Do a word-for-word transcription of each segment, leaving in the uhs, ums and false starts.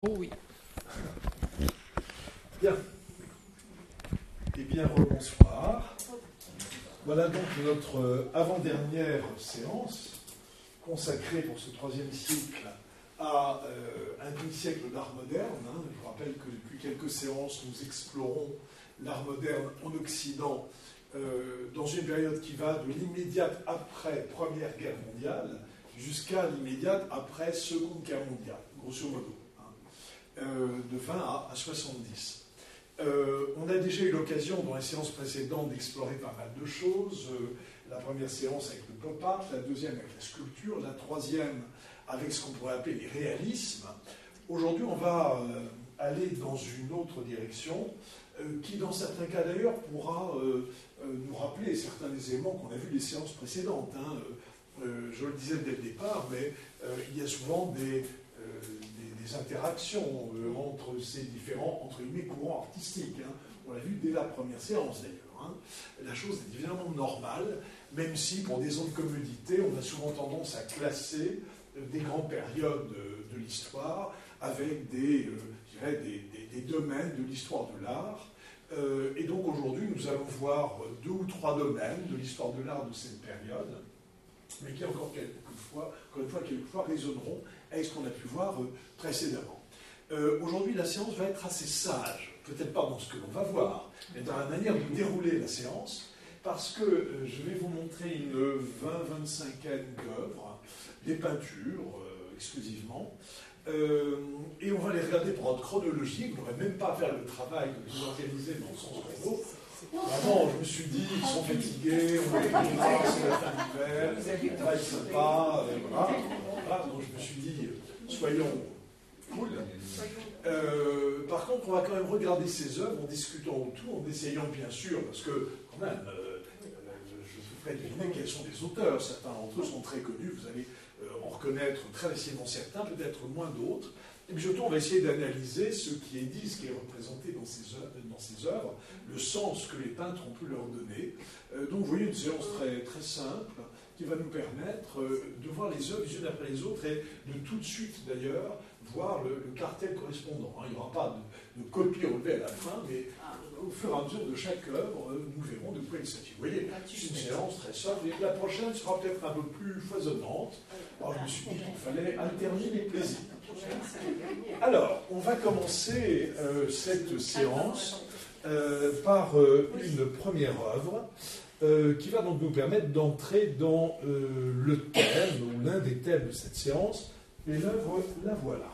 Oh oui. Bien. Eh bien, rebonsoir. Voilà donc notre avant-dernière séance consacrée pour ce troisième cycle à euh, un demi-siècle d'art moderne. Hein. Je vous rappelle que depuis quelques séances, nous explorons l'art moderne en Occident euh, dans une période qui va de l'immédiate après Première Guerre mondiale jusqu'à l'immédiate après Seconde Guerre mondiale, grosso modo. Euh, de vingt à soixante-dix. Euh, on a déjà eu l'occasion dans les séances précédentes d'explorer pas mal de choses. Euh, la première séance avec le pop art, la deuxième avec la sculpture, la troisième avec ce qu'on pourrait appeler les réalismes. Aujourd'hui, on va euh, aller dans une autre direction euh, qui, dans certains cas d'ailleurs, pourra euh, euh, nous rappeler certains des éléments qu'on a vus des séances précédentes. Hein. Euh, je le disais dès le départ, mais euh, il y a souvent des... Euh, des interactions euh, entre ces différents, entre guillemets, courants artistiques. Hein. On l'a vu dès la première séance, d'ailleurs. Hein. La chose est évidemment normale, même si, pour des ondes de commodité, on a souvent tendance à classer euh, des grandes périodes euh, de l'histoire avec des, euh, je dirais, des, des, des domaines de l'histoire de l'art. Euh, et donc, aujourd'hui, nous allons voir deux ou trois domaines de l'histoire de l'art de cette période, mais qui, encore quelquefois, encore une fois, quelquefois résonneront avec ce qu'on a pu voir euh, précédemment. Euh, Aujourd'hui, la séance va être assez sage, peut-être pas dans ce que l'on va voir, mais dans la manière de dérouler la séance, parce que euh, je vais vous montrer une vingt à vingt-cinquaine d'œuvres, des peintures euh, exclusivement, euh, et on va les regarder par ordre chronologique. On ne devrait même pas faire le travail de les organiser dans le sens chrono. Avant, je me suis dit, ils sont fatigués, on va les voir, c'est la fin d'hiver, on va être sympa, euh, voilà. voilà. Donc je me suis dit, soyons cool. Euh, par contre, on va quand même regarder ces œuvres en discutant autour, en essayant bien sûr, parce que quand même, euh, je vous ferai deviner quels sont les auteurs. Certains d'entre eux sont très connus, vous allez euh, en reconnaître très facilement certains, peut-être moins d'autres. Et puis surtout, on va essayer d'analyser ce qui est dit, ce qui est représenté dans ces œuvres, dans ces œuvres le sens que les peintres ont pu leur donner. Euh, donc, vous voyez, une séance très, très simple qui va nous permettre euh, de voir les œuvres les unes après les autres et de tout de suite, d'ailleurs, voir le, le cartel correspondant. Hein. Il n'y aura pas de, de copie relevée à la fin, mais au fur et à mesure de chaque œuvre, euh, nous verrons de quoi il s'agit. Vous voyez, c'est une séance très simple. Et la prochaine sera peut-être un peu plus foisonnante. Alors, je me suis dit qu'il fallait alterner les plaisirs. Alors, on va commencer euh, cette séance euh, par euh, une première œuvre euh, qui va donc nous permettre d'entrer dans euh, le thème, ou l'un des thèmes de cette séance, et l'œuvre, la voilà.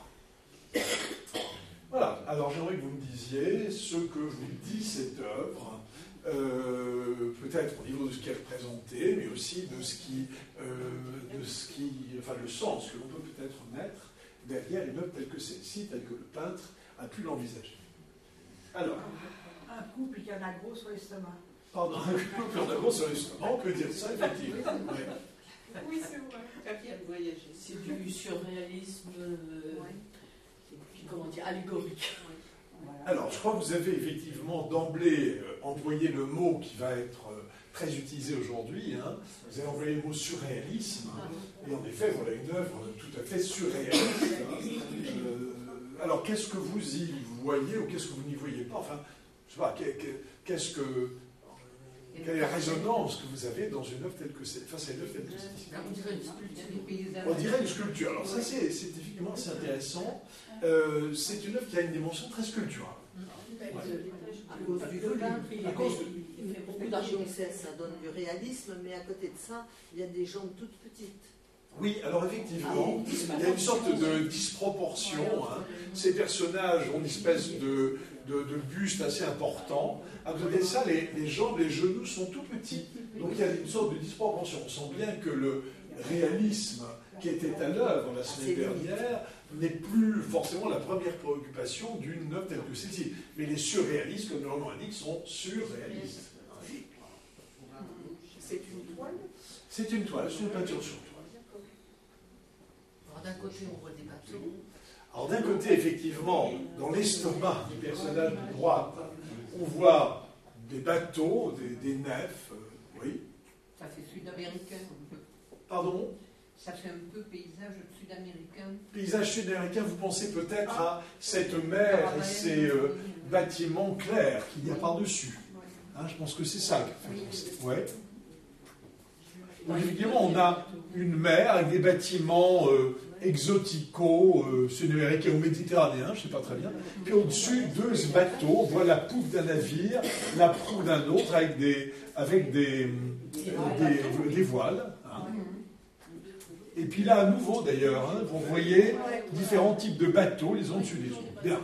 Voilà, alors j'aimerais que vous me disiez ce que vous dit cette œuvre, euh, peut-être au niveau de ce qui est représenté, mais aussi de ce qui, euh, de ce qui, enfin le sens que l'on peut peut-être mettre derrière une œuvre telle que celle-ci, telle que le peintre a pu l'envisager. Alors. Un couple qui en a gros sur l'estomac. Pardon, un couple qui en a gros sur l'estomac, on peut dire ça, effectivement. Ouais. Oui, c'est vrai. C'est du surréalisme, euh, ouais. Et puis, comment dire, allégorique. Voilà. Alors, je crois que vous avez effectivement d'emblée euh, employé le mot qui va être euh, très utilisé aujourd'hui. Hein. Vous avez employé le mot surréalisme. Hein. Et en effet, voilà une œuvre tout à fait surréaliste. Hein. Euh, alors, qu'est-ce que vous y voyez ou qu'est-ce que vous n'y voyez pas? Enfin, je sais pas, qu'est-ce que... Quelle est la résonance que vous avez dans une œuvre telle que c'est, face à une œuvre telle que c'est? On dirait une sculpture. On dirait une sculpture. Alors ça, c'est, c'est effectivement assez intéressant. Euh, c'est une œuvre qui a une dimension très sculpturale. Ouais. À cause du volume. À cause il fait beaucoup d'argent. Ça donne du réalisme, mais à côté de ça, il y a des jambes toutes petites. Oui, alors effectivement, il y a une sorte de disproportion. Hein. Ces personnages ont une espèce de, de, de buste assez important. À côté de ça, les, les jambes, les genoux sont tout petits. Donc il y a une sorte de disproportion. On sent bien que le réalisme qui était à l'œuvre la semaine dernière n'est plus forcément la première préoccupation d'une œuvre telle que celle-ci. Mais les surréalistes, comme leur nom l'indique, sont surréalistes. C'est une toile? C'est une toile, c'est une peinture sur toile. Alors d'un côté, on voit des bateaux. Alors d'un côté, effectivement, dans l'estomac du personnage de droite, on voit des bateaux, des, des nefs, euh, oui. Ça, c'est sud-américain. Pardon? Ça fait un peu paysage sud-américain. Paysage sud-américain, vous pensez peut-être à cette mer et ces euh, bâtiments clairs qu'il y a par-dessus. Hein, je pense que c'est ça. Ouais. Donc évidemment, on a une mer avec des bâtiments euh, exoticaux, euh, sud-américains ou méditerranéens, je ne sais pas très bien. Puis au-dessus, deux bateaux, on voit la poupe d'un navire, la proue d'un autre avec des, avec des, euh, des, des voiles. Hein. Et puis là, à nouveau d'ailleurs, hein, vous voyez différents types de bateaux, les uns dessus des autres. Bien.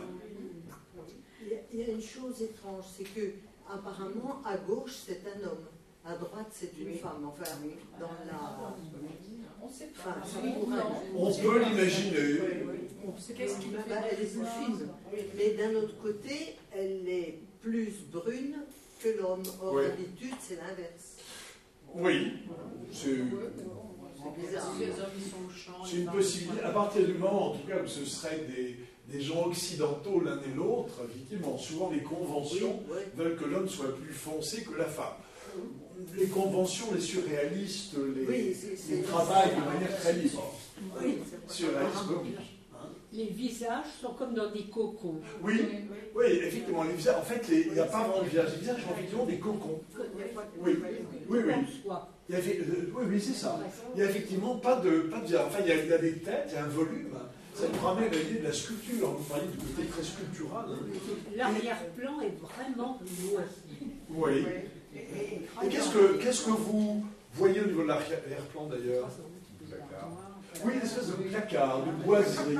Il y a une chose étrange, c'est que apparemment à gauche c'est un homme, à droite c'est une femme. Enfin, dans la. On sait Enfin, pas. ça pourrait- On peut l'imaginer. Qu'est-ce qu'il Bah, elle est plus fine, mais d'un autre côté, elle est plus brune que l'homme. Or, Ouais. d'habitude, c'est l'inverse. Oui, c'est C'est bizarre. Les hommes, ils sont au champ. c'est les une femmes, possibilité. À partir du moment, en tout cas, où ce seraient des, des gens occidentaux l'un et l'autre, effectivement, souvent les conventions Oui, ouais. veulent que l'homme soit plus foncé que la femme. Les conventions, les surréalistes, les, Oui, c'est- c'est- les travaillent de manière très libre. Oui, Surréalisme oblige. Hein. Les visages sont comme dans des cocons. Oui, oui, effectivement, les visages, en fait, les- il n'y a pas vraiment de visage. Les visages ont effectivement des cocons. Oui, oui, oui. Soit. Il y avait, euh, oui, oui, c'est ça. Il n'y a effectivement pas de, pas de visage. Enfin, il y, a, il y a des têtes, il y a un volume. Ça nous ramène à l'idée de la sculpture. Vous parliez du côté très sculptural. Hein. L'arrière-plan est vraiment loin. Oui. Et qu'est-ce que, qu'est-ce que vous voyez au niveau de l'arrière-plan d'ailleurs? Oui, une espèce de placard, de boiserie.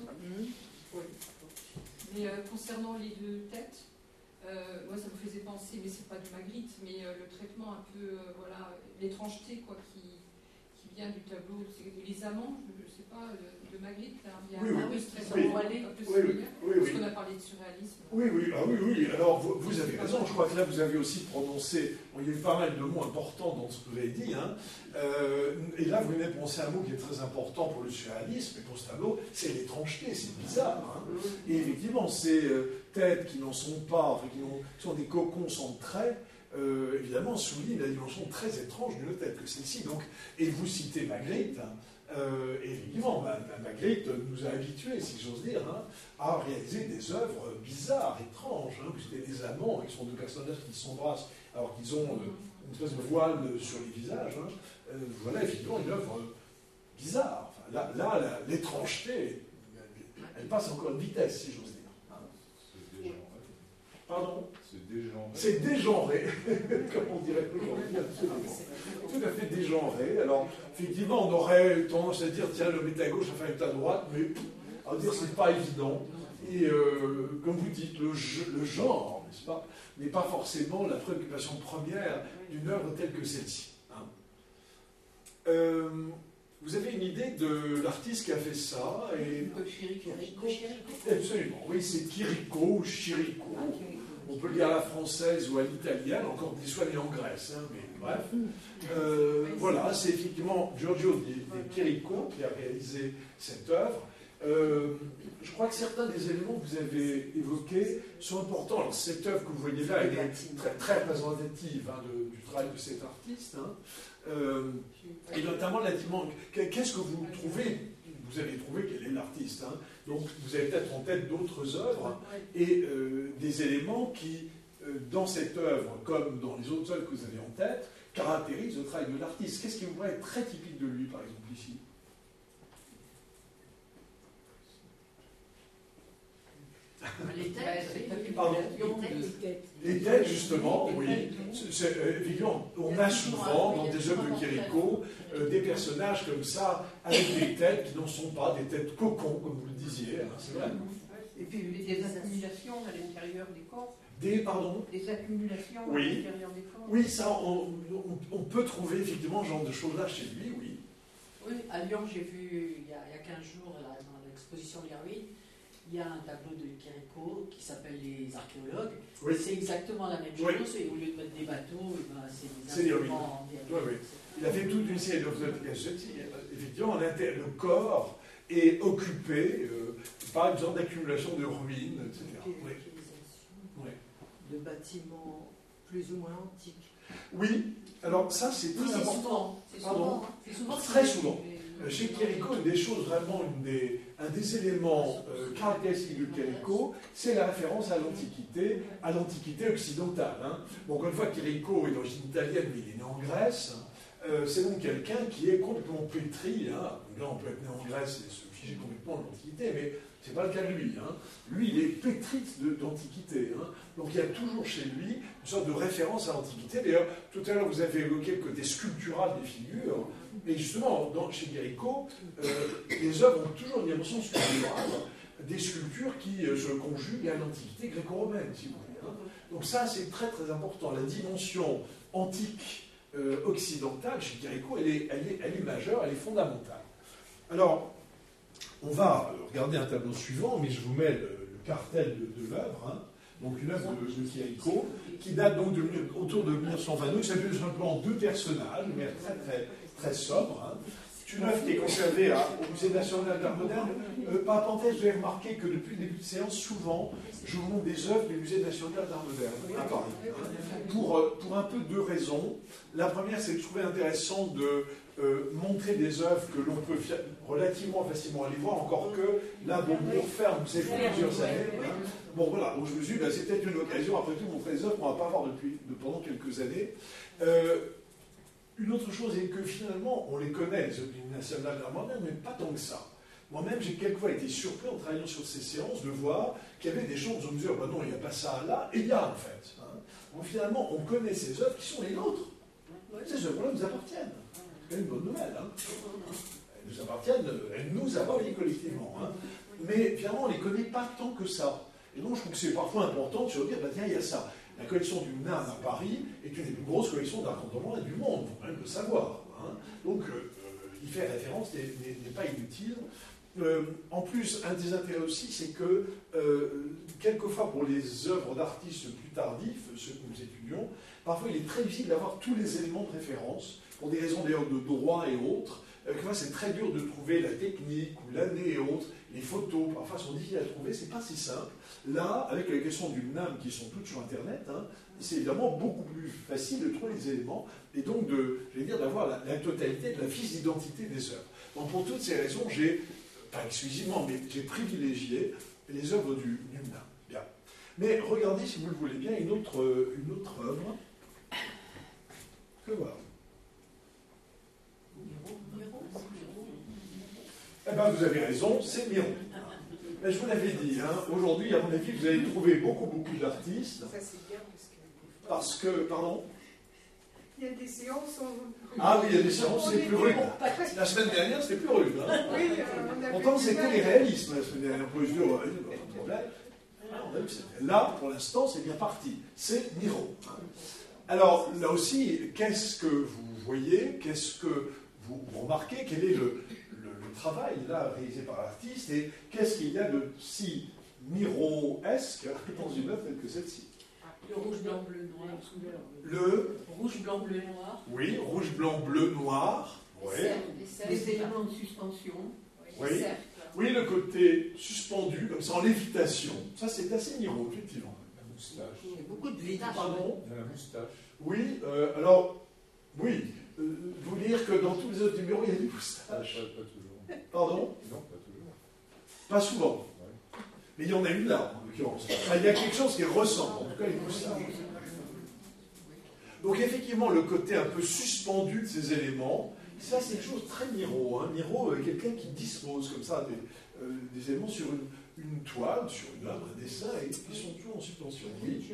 Mais euh, concernant les deux têtes, euh, moi ça me faisait penser, mais c'est pas du Magritte, mais euh, le traitement un peu, euh, voilà, l'étrangeté quoi, qui, qui vient du tableau, c'est les amants, je, je sais pas, de, de Magritte, là, il y a Oui, un oui. peu ce Oui. traitement voilé, un peu Oui, oui, similaire, oui, parce oui. qu'on a parlé de surréalisme. Oui, oui, ah oui, oui. Alors, vous, vous avez raison. Je crois que là, vous avez aussi prononcé. Bon, il y a eu pas mal de mots importants dans ce que vous avez dit. Hein. Euh, et là, vous venez de prononcer un mot qui est très important pour le surréalisme et pour ce tableau, c'est l'étrangeté. C'est bizarre. Hein. Et effectivement, ces euh, têtes qui n'en sont pas, enfin, qui, qui sont des cocons sans traits, euh, évidemment, soulignent la dimension très étrange d'une tête que celle-ci. Donc, et vous citez Magritte. Hein. Euh, et effectivement, ma, ma, Magritte nous a habitués, si j'ose dire, hein, à réaliser des œuvres bizarres, étranges. Hein, puisque des amants, qui sont deux personnages qui s'embrassent alors qu'ils ont euh, une espèce de voile sur les visages. Hein, euh, voilà effectivement une œuvre bizarre. Enfin, là, là la, l'étrangeté, elle passe encore une vitesse, si j'ose dire. Hein. C'est dégenré. Pardon? C'est dégenré. C'est dégenré, comme on dirait aujourd'hui, absolument. Tout à fait dégenré. Alors, effectivement, on aurait tendance à dire, tiens, l'homme est à gauche, enfin, il est à droite, mais à dire, c'est pas évident. Et euh, comme vous dites, le, le genre, n'est-ce pas, n'est pas forcément la préoccupation première d'une œuvre telle que celle-ci. Hein. Euh, vous avez une idée de l'artiste qui a fait ça et... Absolument, oui, c'est Chirico ou Chirico. On peut le dire à la française ou à l'italienne, encore qu'il soit né en Grèce, hein, mais bref. Euh, voilà, c'est effectivement Giorgio de, de Chirico qui a réalisé cette œuvre. Euh, je crois que certains des éléments que vous avez évoqués sont importants. Alors, cette œuvre que vous voyez là, elle est très, très représentative hein, de, du travail de cet artiste. Hein. Euh, et notamment la dimension. Qu'est-ce que vous trouvez? Vous avez trouvé quel est l'artiste. Hein. Donc, vous avez peut-être en tête d'autres œuvres et euh, des éléments qui, euh, dans cette œuvre, comme dans les autres œuvres que vous avez en tête, caractérisent le travail de l'artiste. Qu'est-ce qui vous paraît être très typique de lui, par exemple, ici? Les têtes, Pardon. les têtes. Les têtes, justement, oui. C'est, c'est, euh, évidemment, on a souvent, dans des œuvres de Chirico, euh, des personnages comme ça, avec des têtes qui n'en sont pas, des têtes cocons, comme vous le disiez, hein, c'est vrai. Et puis des accumulations à l'intérieur des corps. Des, pardon? Des accumulations Oui. à l'intérieur des corps. Oui, ça, on, on, on peut trouver effectivement ce genre de choses-là chez lui, oui. Oui, à Lyon, j'ai vu il y a, il y a quinze jours, là, dans l'exposition Leroy, il y a un tableau de Chirico qui s'appelle Les archéologues. Oui. C'est exactement la même Oui. chose, et au lieu de mettre des bateaux, eh ben, c'est C'est des des instruments. Oui, oui. Il a fait toute une série d'œuvres. Effectivement, le corps est occupé euh, par une sorte d'accumulation de ruines, et cetera. Oui. Oui. De bâtiments plus ou moins antiques. Oui, alors ça c'est Oui, très c'est important. souvent. C'est Pardon. souvent. hein. C'est souvent Très c'est- souvent. Euh, chez Chérico, une des choses vraiment, une des, un des éléments euh, caractéristiques de Chérico, c'est la référence à l'Antiquité, à l'Antiquité occidentale. Hein. Bon, encore une fois, Chérico est d'origine italienne, mais il est né en Grèce. Euh, c'est donc quelqu'un qui est complètement pétri. Hein. Là, on peut être né en Grèce et se figer complètement de l'Antiquité, mais ce n'est pas le cas de lui. Hein. Lui, il est pétri d'Antiquité. Hein. Donc il y a toujours chez lui une sorte de référence à l'Antiquité. D'ailleurs, tout à l'heure, vous avez évoqué le côté sculptural des figures. Et justement, dans, chez Chérico, euh, les œuvres ont toujours une dimension sculpturale, des sculptures qui euh, se conjuguent à l'Antiquité gréco-romaine, si vous voulez. Hein. Donc ça, c'est très très important. La dimension antique euh, occidentale chez Chérico, elle est, elle, est, elle est majeure, elle est fondamentale. Alors, on va regarder un tableau suivant, mais je vous mets le, le cartel de, de l'œuvre. Hein. Donc une œuvre de, de Chérico, qui date donc de, autour de mille neuf cent vingt-deux. Ça fait simplement deux personnages, mais très très très sobre. Hein. C'est une œuvre qui est conservée à, au Musée national d'art moderne. Euh, par parenthèse, vous avez remarqué que depuis le début de séance, souvent, je vous montre des œuvres du Musée national d'art moderne à Paris. Hein. Pour, euh, pour un peu deux raisons. La première, c'est que je trouvais intéressant de euh, montrer des œuvres que l'on peut relativement facilement aller voir, encore que là, bon, on ferme, c'est pour plusieurs années. Hein. Bon, voilà, donc je me suis dit, ben, c'est peut-être une occasion, après tout, de montrer des œuvres qu'on ne va pas voir depuis, de, pendant quelques années. Euh, Une autre chose est que finalement, on les connaît, les œuvres nationales d'art moderne, mais pas tant que ça. Moi-même, j'ai quelquefois été surpris en travaillant sur ces séances de voir qu'il y avait des choses où on me disait, oh, ben non, il n'y a pas ça là, et il y a en fait. Hein. Donc finalement, on connaît ces œuvres qui sont les nôtres. Ces œuvres-là nous appartiennent. C'est une bonne nouvelle. Hein. Elles nous appartiennent, elles nous appartiennent collectivement. Hein. Mais finalement, on ne les connaît pas tant que ça. Et donc, je trouve que c'est parfois important de se dire, ben, tiens, il y a ça. La collection du N A M à Paris est une des plus grosses collections d'art contemporain du monde, il faut quand même le savoir. Hein. Donc, euh, y faire référence n'est pas inutile. Euh, en plus, un des intérêts aussi, c'est que, euh, quelquefois, pour les œuvres d'artistes plus tardifs, ceux que nous étudions, parfois il est très difficile d'avoir tous les éléments de référence, pour des raisons d'ailleurs de droit et autres. Euh, c'est très dur de trouver la technique ou l'année et autres. Les photos, parfois, sont difficiles à trouver, c'est pas si simple. Là, avec les questions du N A M qui sont toutes sur Internet, hein, c'est évidemment beaucoup plus facile de trouver les éléments et donc de, je vais dire, d'avoir la, la totalité de la fiche d'identité des œuvres. Donc pour toutes ces raisons, j'ai, pas exclusivement, mais j'ai privilégié les œuvres du, du N A M. Bien. Mais regardez, si vous le voulez bien, une autre, une autre œuvre que voilà. Eh bien, vous avez raison, c'est Miro. Mais je vous l'avais dit, hein, aujourd'hui, à mon avis, vous allez trouver beaucoup, beaucoup d'artistes. Ça, c'est bien parce que. Parce que, pardon Il y a des séances. On... Ah oui, il y a des séances, c'est plus rude. La semaine dernière, c'était plus rude. Hein. Oui, euh, on a Pourtant, vu c'était des les réalismes la semaine dernière. On peut se dire, ouais, pas de problème. On a vu que c'était là, pour l'instant, c'est bien parti. C'est Miro. Alors, là aussi, qu'est-ce que vous voyez? Qu'est-ce que vous remarquez? Quel est le. travail là réalisé par l'artiste et qu'est-ce qu'il y a de si Miro-esque dans une œuvre telle que celle-ci? Le rouge, blanc, bleu, noir. Le rouge, blanc, bleu, noir. Oui, rouge, blanc, bleu, noir. Oui. Les éléments de suspension. Oui. Oui, le côté suspendu, comme ça en lévitation. Ça, c'est assez Miro, effectivement. La moustache. Il y a beaucoup de lévitation. Pardon? La moustache. Oui, euh, alors, oui. Euh, vous dire que dans tous les autres numéros, il y a des moustaches. Pas, pas toujours. Pardon? Non, pas toujours. Pas souvent. Ouais. Mais il y en a une là, en l'occurrence. Enfin, il y a quelque chose qui ressemble, en tout cas, une moustache. Donc, effectivement, le côté un peu suspendu de ces éléments, ça, c'est quelque chose de très Miro. Hein. Miro, euh, quelqu'un qui dispose comme ça des, euh, des éléments sur une, une toile, sur une œuvre, un dessin, et qui sont toujours en suspension. Oui.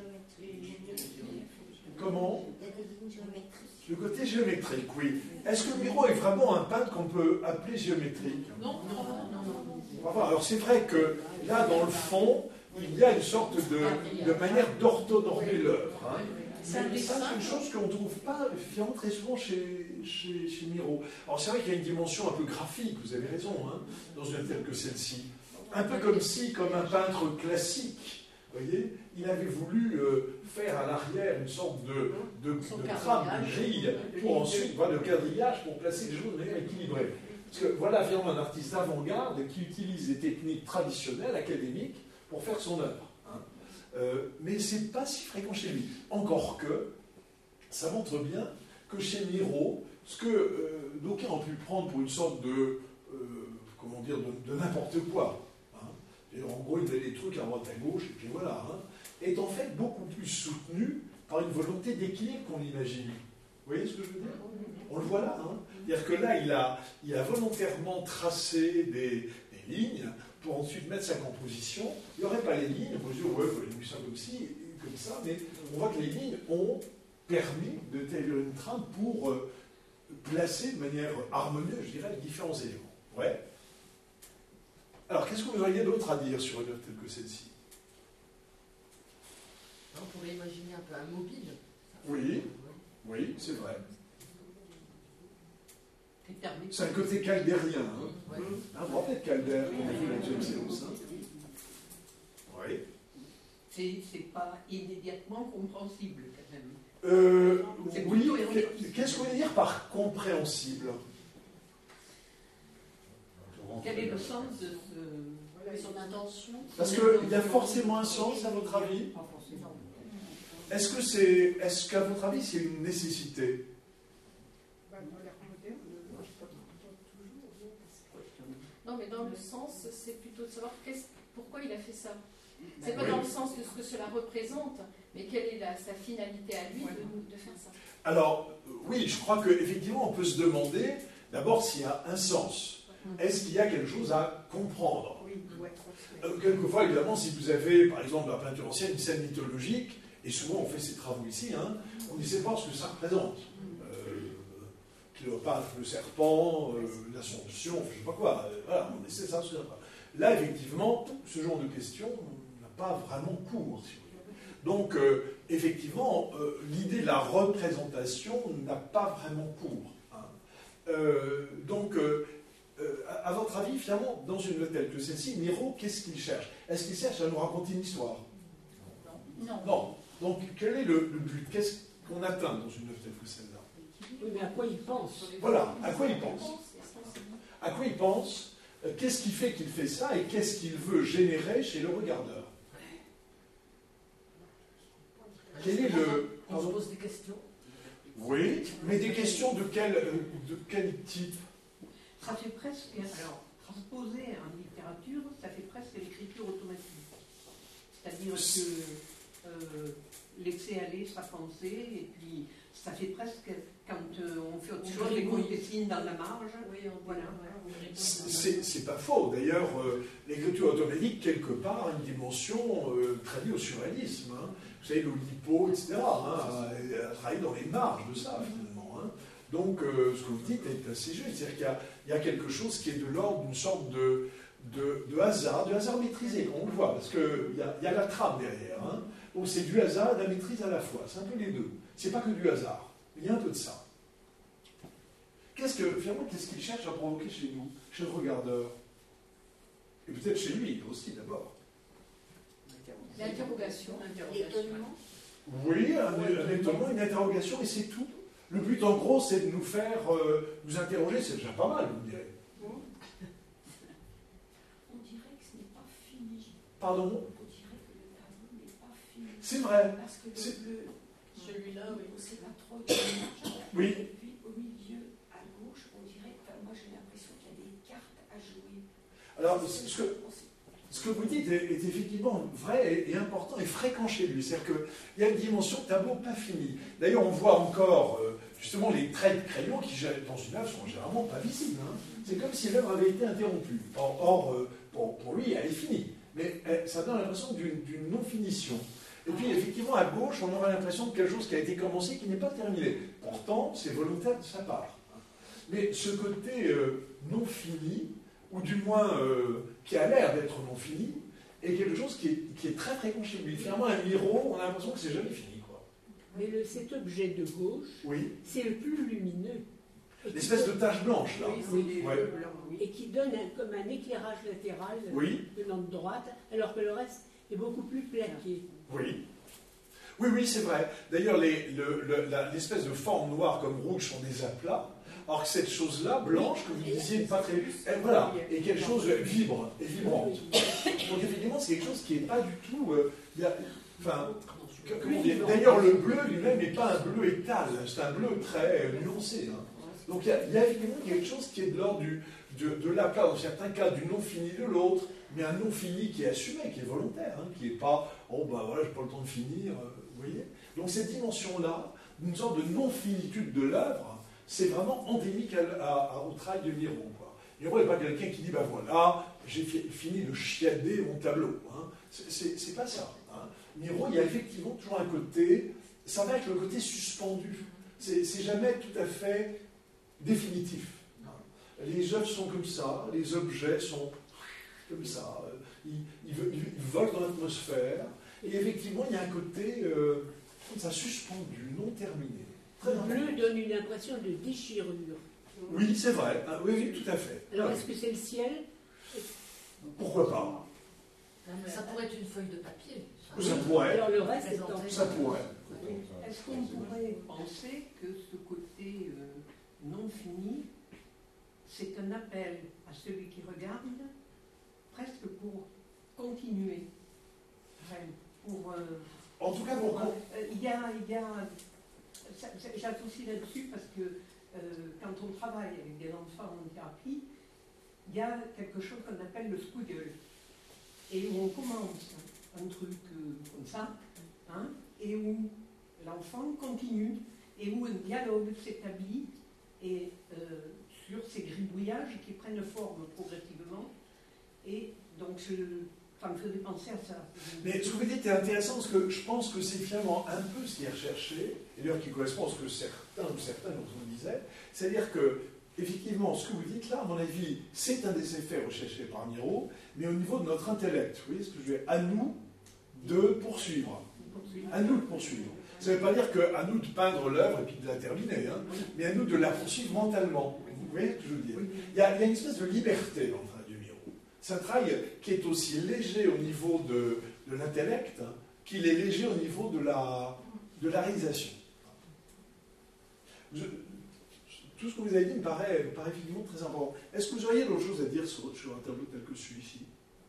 Comment? Le côté géométrique, oui. Est-ce que Miro est vraiment un peintre qu'on peut appeler géométrique? Non, non, non, non. Enfin, alors c'est vrai que là, dans le fond, il y a une sorte de, de manière d'orthonormer l'œuvre. Hein. Mais ça, c'est une chose qu'on ne trouve pas finalement très souvent chez, chez, chez Miro. Alors c'est vrai qu'il y a une dimension un peu graphique, vous avez raison, hein, dans une œuvre telle que celle-ci. Un peu comme si, comme un peintre classique, vous voyez, il avait voulu euh, faire à l'arrière une sorte de, de, de trame, de grille, pour ensuite, voilà, le quadrillage, pour placer les choses de manière équilibrée. Parce que voilà finalement un artiste d'avant-garde qui utilise des techniques traditionnelles, académiques, pour faire son œuvre. Hein. Euh, mais ce n'est pas si fréquent chez lui. Encore que, ça montre bien que chez Miro, ce que euh, d'aucuns ont pu prendre pour une sorte de, euh, comment dire, de, de n'importe quoi, hein, et en gros, il met des trucs à droite à gauche, et puis voilà, hein, est en fait beaucoup plus soutenu par une volonté d'équilibre qu'on imagine. Vous voyez ce que je veux dire? On le voit là, hein. C'est-à-dire que là, il a, il a volontairement tracé des, des lignes pour ensuite mettre sa composition. Il n'y aurait pas les lignes, on peut se dire, ouais, il faut les mettre ça comme ci, comme ça, mais on voit que les lignes ont permis de établir une trame pour euh, placer de manière harmonieuse, je dirais, les différents éléments. Ouais. Alors, qu'est-ce que vous auriez d'autre à dire sur une œuvre telle que celle-ci? On pourrait imaginer un peu un mobile. Oui, oui, c'est vrai. C'est thermique. C'est un côté caldérien. Hein. Ouais. Hein, vous vous rappelez de Calder, qu'on a vu la deuxième séance, hein. Oui. C'est c'est pas immédiatement compréhensible, quand même. Euh, C'est oui, plutôt érotique. qu'est-ce que vous voulez dire par compréhensible? Quel est le sens de ce... Son intention. Parce qu'il y a forcément un sens, à votre avis? Pas forcément. Est-ce que c'est, est-ce qu'à votre avis, c'est une nécessité? Non, mais dans le sens, c'est plutôt de savoir qu'est-ce- pourquoi il a fait ça. C'est Ben pas oui. dans le sens de ce que cela représente, mais quelle est la- sa finalité à lui de, de faire ça. Alors, euh, oui, je crois qu'effectivement, on peut se demander, d'abord, s'il y a un sens. Est-ce qu'il y a quelque chose à comprendre? Oui, ouais. Euh, Quelquefois, évidemment, si vous avez, par exemple, dans la peinture ancienne, une scène mythologique, et souvent on fait ces travaux ici, hein, on ne sait pas ce que ça représente. Euh, Cléopâtre, le serpent, euh, l'Assomption, je ne sais pas quoi. Euh, voilà, on essaie ça, ça. Là, effectivement, ce genre de questions n'a pas vraiment cours. Si vous voulez. Donc, euh, effectivement, euh, l'idée de la représentation n'a pas vraiment cours. Hein. Euh, donc, euh, euh, à, à votre avis, finalement, dans une œuvre telle que celle-ci, Miro, qu'est-ce qu'il cherche? Est-ce qu'il cherche à nous raconter une histoire? Non. Non. Donc, quel est le, le but? Qu'est-ce qu'on atteint dans une œuvre telle que celle-là? Oui, mais à quoi il pense? Voilà, à quoi il pense? À quoi il pense? euh, Qu'est-ce qui fait qu'il fait ça et qu'est-ce qu'il veut générer chez le regardeur? Quel est le... On se Pardon? pose des questions. Oui, mais des questions de quel, euh, de quel type? Ça fait presque, alors, transposé en littérature, ça fait presque l'écriture automatique. C'est-à-dire que euh, laisser aller sa pensée, et puis ça fait presque, quand euh, on fait autre On chose et qu'on gribouille. dessine dans la marge, Oui, on voilà. C'est c'est pas faux. D'ailleurs, euh, l'écriture automatique, quelque part, a une dimension euh, très liée au surréalisme. Hein. Vous savez, l'Oulipo, et cetera, hein, elle a travaillé dans les marges de ça, finalement. Hein. Donc, euh, ce que vous dites est assez juste. C'est-à-dire qu'il y a, il y a quelque chose qui est de l'ordre d'une sorte de, de, de hasard, de hasard maîtrisé, on le voit, parce qu'il y a, il y a la trame derrière. Hein. Donc, c'est du hasard et de la maîtrise à la fois. C'est un peu les deux. C'est pas que du hasard. Il y a un peu de ça. Qu'est-ce que, finalement, qu'est-ce qu'il cherche à provoquer chez nous, chez le regardeur? Et peut-être chez lui aussi, d'abord. L'interrogation. L'étonnement. Oui, un, un étonnement, une interrogation, et c'est tout. Le but, en gros, c'est de nous faire euh, nous interroger, c'est déjà pas mal, vous me direz. On dirait que ce n'est pas fini. Pardon? On dirait que le tableau n'est pas fini. C'est vrai. Parce que C'est- le bleu, Celui-là, oui. c'est la troisième image. Oui. Et puis au milieu, à gauche, on dirait, enfin, moi j'ai l'impression qu'il y a des cartes à jouer. Alors, ce ce que, ce que vous dites est, est effectivement vrai et, et important et fréquent chez lui. C'est-à-dire qu'il y a une dimension tableau pas fini. D'ailleurs, on voit encore euh, justement les traits de crayon qui, dans une œuvre, sont généralement pas visibles. Hein. C'est comme si l'œuvre avait été interrompue. Or, or, euh, pour, pour lui, elle est finie. Mais elle, ça donne l'impression d'une d'une non-finition. Et puis, effectivement, à gauche, on aura l'impression de quelque chose qui a été commencé qui n'est pas terminé. Pourtant, c'est volontaire de sa part. Mais ce côté euh, non fini, ou du moins euh, qui a l'air d'être non fini, est quelque chose qui est, qui est très fréquent chez lui. Finalement, un miro, on a l'impression que c'est jamais fini. Quoi. Mais le, cet objet de gauche, Oui, c'est le plus lumineux. Et qui l'espèce de donne- tache blanche, là. Oui, oui, c'est des ouais. jeux blancs, oui. Et qui donne un- comme un éclairage latéral Oui, venant de droite, alors que le reste est beaucoup plus plaqué. oui. Oui, oui, c'est vrai. D'ailleurs, les- le- le- la- l'espèce de forme noire comme rouge sont des aplats, alors que cette chose-là, blanche, comme vous disiez, pas très... Et voilà, et quelque chose vibre, et vibrante. Donc effectivement, c'est quelque chose qui n'est pas du tout... Euh, y a, enfin, comment dire, d'ailleurs, le bleu lui-même n'est pas un bleu étal, c'est un bleu très euh, nuancé. Hein. Donc il y, y a évidemment quelque chose qui est de l'ordre du... De, de l'aplat, dans certains cas, du non fini de l'autre, mais un non fini qui est assumé, qui est volontaire, hein, qui n'est pas « oh ben voilà, j'ai pas le temps de finir euh, », vous voyez. Donc cette dimension-là, une sorte de non-finitude de l'œuvre, c'est vraiment endémique à, à, à, au travail de Miro. Quoi. Miro n'est pas quelqu'un qui dit « ben voilà, j'ai fi fini de chiader mon tableau hein. ». C'est pas ça. Hein. Miro, il y a effectivement toujours un côté, ça va être le côté suspendu. C'est jamais tout à fait définitif. Les œuvres sont comme ça, les objets sont comme ça, ils, ils, ils volent dans l'atmosphère, et effectivement, il y a un côté, euh, comme ça, suspendu, non terminé. Très le bleu donne une impression de déchirure. Oui, c'est vrai, ah, oui, oui, tout à fait. Alors, est-ce que c'est le ciel? Pourquoi pas? Ça pourrait être une feuille de papier. Ça, ça pourrait. Alors, le reste est en... Ça pourrait. Est-ce qu'on pourrait penser que ce côté euh, non fini, c'est un appel à celui qui regarde, presque pour continuer. Pour, euh, en tout cas, pour... Euh, il y a... Il y a j'associe là-dessus parce que euh, quand on travaille avec des enfants en thérapie, il y a quelque chose qu'on appelle le squiggle. Et où on commence un truc euh, comme ça, hein, et où l'enfant continue, et où un dialogue s'établit, et... Euh, sur ces gribouillages qui prennent forme progressivement. Et donc, je, ça me faisait penser à ça. Mais ce que vous dites est intéressant parce que je pense que c'est finalement un peu ce qui est recherché, et d'ailleurs qui correspond à ce que certains ou certains d'entre vous disaient, c'est-à-dire que, effectivement, ce que vous dites là, à mon avis, c'est un des effets recherchés par Miro, mais au niveau de notre intellect. Vous voyez ce que je veux dire? À nous de poursuivre. À nous de poursuivre. Ça ne veut pas dire qu'à nous de peindre l'œuvre et puis de la terminer, hein, mais à nous de la poursuivre mentalement. Vous voyez ce que je veux dire? Il y a, il y a une espèce de liberté dans le travail du Miro. C'est un travail qui est aussi léger au niveau de, de l'intellect hein, qu'il est léger au niveau de la, de la réalisation. Je, tout ce que vous avez dit me paraît, me paraît effectivement très important. Est-ce que vous auriez d'autres choses à dire sur, sur un tableau tel que celui-ci?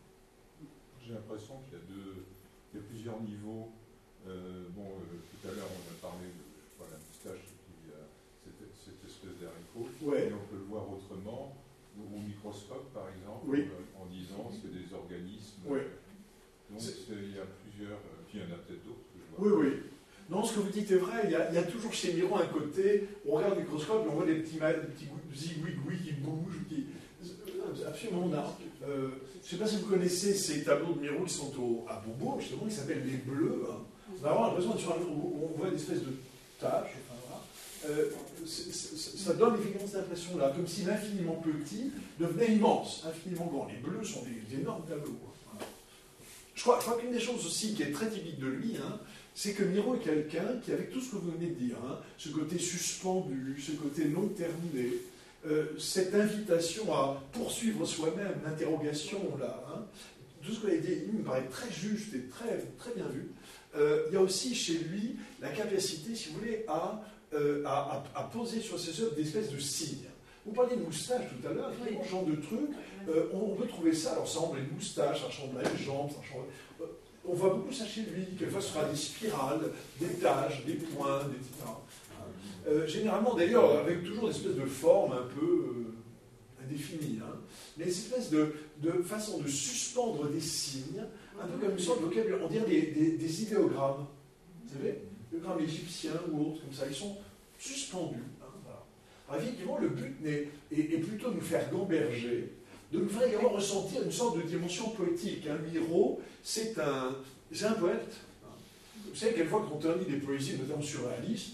J'ai l'impression qu'il y a, deux, il y a plusieurs niveaux. Euh, bon, euh, tout à l'heure, on a parlé de voilà, la moustache qui a cette, cette espèce d'haricot. Ouais. Et on peut le voir autrement, au, au microscope, par exemple, oui. euh, en disant que c'est des organismes. Oui. Donc, il y a plusieurs. Euh, puis il y en a peut-être d'autres que je vois. Oui, oui. Non, ce que vous dites est vrai. Il y a, il y a toujours chez Miro un côté, on regarde le microscope et on voit des petits, des petits zigouigouis qui bougent, qui. Absolument, on a. Euh, je ne sais pas si vous connaissez ces tableaux de Miro qui sont au, à Beaubourg, justement, qui s'appellent les Bleus. Hein. On a vraiment l'impression d'être sur un où on voit une espèce de tache, enfin, voilà. euh, c est, c est, ça donne effectivement cette impression-là, comme si l'infiniment petit devenait immense, infiniment grand. Les Bleus sont des, des énormes tableaux. Voilà. Je crois, je crois qu'une des choses aussi qui est très typique de lui, hein, c'est que Miro est quelqu'un qui, avec tout ce que vous venez de dire, hein, ce côté suspendu, ce côté non terminé, euh, cette invitation à poursuivre soi-même, l'interrogation, là, hein, tout ce que vous avez dit, il me paraît très juste et très, très bien vu. Euh, il y a aussi chez lui la capacité, si vous voulez, à, euh, à, à, à poser sur ses œuvres des espèces de signes. Vous parliez de moustache tout à l'heure, oui. Ce genre de truc, euh, on, on peut trouver ça, alors ça ressemble à une moustache, ça ressemble à une jambe, ça ressemble à... On voit beaucoup ça chez lui, quelquefois ce sera des spirales, des taches, des points, et cetera. Euh, généralement d'ailleurs avec toujours des espèces de formes un peu euh, indéfinies, hein, mais des espèces de, de façon de suspendre des signes, un peu comme une sorte de vocabulaire, on dirait des, des, des idéogrammes, vous savez, idéogrammes égyptiens ou autres comme ça, ils sont suspendus. Hein, voilà. Alors effectivement, le but est, est, est plutôt de nous faire gamberger, de nous faire également ressentir une sorte de dimension poétique. Hein. Miro, c'est un, c'est un poète. Hein. Vous savez, quelquefois, quand on lit des poésies, notamment surréalistes,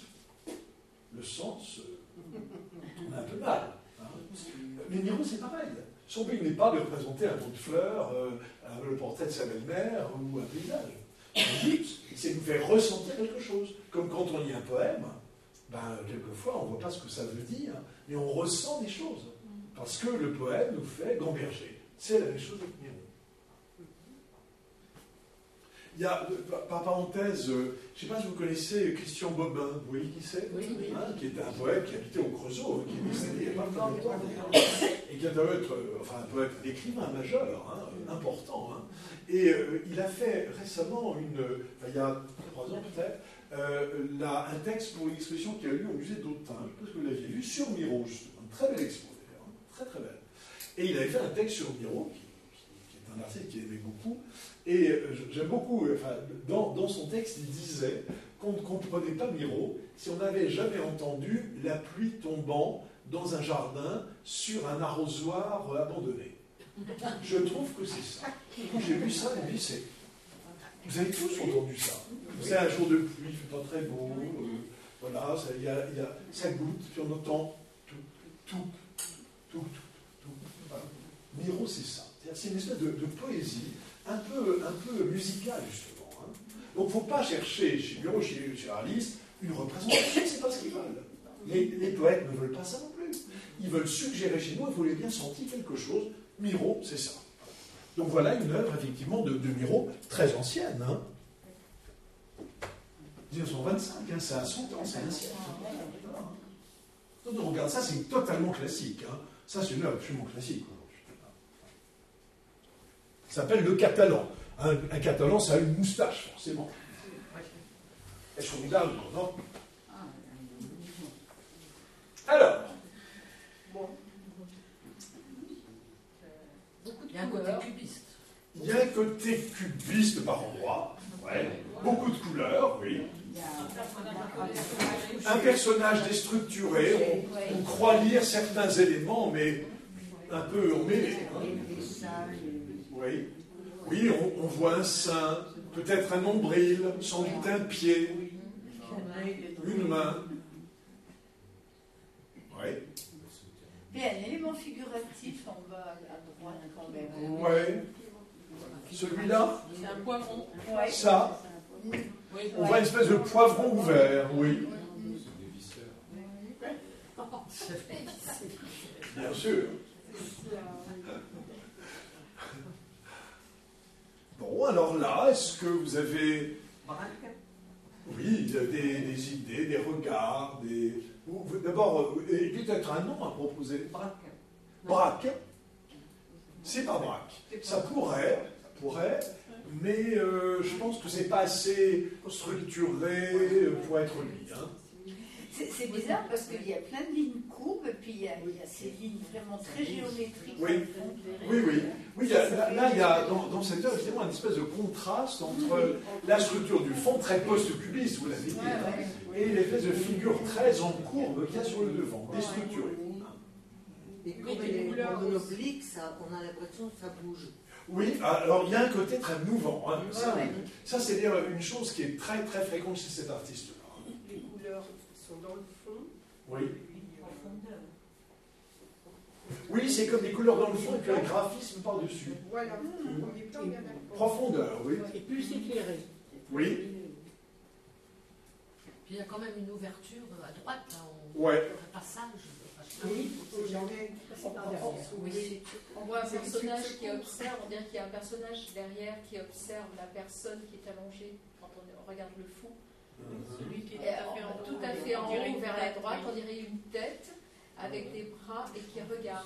le sens, euh, on a un peu mal. Hein. Mais Miro, c'est pareil. Son but n'est pas de représenter un pot de fleurs, euh, le portrait de sa belle-mère ou un paysage. Le but, c'est de nous faire ressentir quelque chose. Comme quand on lit un poème, ben, quelquefois, on ne voit pas ce que ça veut dire, mais on ressent des choses. Parce que le poème nous fait gamberger. C'est la même chose avec Miro. Il y a, par parenthèse, euh, je ne sais pas si vous connaissez Christian Bobin, vous voyez qui c'est? Oui, oui. Hein, qui était un poète qui habitait au Creusot, hein, qui est décédé il n'y a pas très longtemps d'ailleurs, et qui doit être euh, enfin, un poète, un écrivain majeur, hein, important. Hein. Et euh, il a fait récemment, une, enfin, il y a trois ans peut-être, euh, là, un texte pour une exposition qui a eu lieu au musée d'Autun, je pense que vous l'aviez vu, sur Miro, justement, une très belle expo d'ailleurs, hein, très très belle. Et il avait fait un texte sur Miro, qui, qui, qui est un artiste qu'il aimait beaucoup. Et j'aime beaucoup, enfin, dans, dans son texte, il disait qu'on ne comprenait pas Miro si on n'avait jamais entendu la pluie tombant dans un jardin sur un arrosoir abandonné. Je trouve que c'est ça. J'ai vu ça, et puis c'est... Vous avez tous entendu ça. C'est un jour de pluie, il ne fait pas très beau, euh, voilà, ça, y a, y a, ça goutte, puis on entend tout, tout, tout, tout, tout. Voilà. Miro, c'est ça. C'est une espèce de, de poésie un peu, un peu musicale, justement. Hein. Donc, il ne faut pas chercher chez Miro, chez, chez Alice, une représentation, c'est pas ce qu'ils veulent. Les, les poètes ne veulent pas ça non plus. Ils veulent suggérer chez nous, il faut les bien sentir quelque chose. Miro, c'est ça. Donc voilà une œuvre, effectivement, de, de Miro, très ancienne. Hein. mille neuf cent vingt-cinq, hein, c'est à cent ans, c'est ancien. Hein. Donc on regarde ça, c'est totalement classique. Hein. Ça, c'est une œuvre absolument classique. Ça s'appelle le catalan. Un, un catalan, ça a une moustache, forcément. Est-ce qu'on regarde, non? Alors. Il y a un côté cubiste. Il y a un côté cubiste par endroit. Ouais. Beaucoup de couleurs, oui. Un personnage déstructuré. On, on croit lire certains éléments, mais un peu emmêlés. Hein. Oui, oui on, on voit un sein, peut-être un nombril, sans doute un pied, une main. Oui. Il y a un élément figuratif en bas à droite quand même. Oui. Celui-là? C'est un poivron. Ouais. Ça? On voit une espèce de poivron ouvert, oui. Bien sûr. Bon, alors là, est-ce que vous avez... Oui, il y a des, des idées, des regards, des... D'abord, peut-être un nom à proposer. Braque. Braque. C'est pas braque. Ça pourrait, ça pourrait, mais euh, je pense que c'est pas assez structuré pour être lui. Hein. C'est bizarre parce qu'il y a plein de lignes courbes, et puis il y, a, il y a ces lignes vraiment très géométriques. Oui, oui, oui. oui il y a, là, là, il y a dans, dans cette œuvre, évidemment, une espèce de contraste entre la structure du fond, très post-cubiste, vous l'avez dit, ouais, hein, ouais. et l'espèce de figure très en courbe qu'il y a sur le devant, déstructurée. Et comme elle est en oblique, ça, on a l'impression que ça bouge. Oui, alors il y a un côté très mouvant. Hein, ça, ouais. ça c'est d'ailleurs une chose qui est très très fréquente chez cet artiste-là. Les couleurs sont dans le fond. Oui. Oui, c'est comme des couleurs dans le fond et puis un graphisme par-dessus. Voilà, mmh. Premier plan, il y a la profondeur, oui. Et plus éclairé. Oui. Puis il y a quand même une ouverture à droite, là, on... ouais. un passage. Oui, j'en ai. Oui. On voit un personnage qui observe, on dirait qu'il y a un personnage derrière qui observe la personne qui est allongée quand on regarde le fond. Celui qui est tout à fait en haut vers la droite, on dirait une tête avec des bras et qui regarde.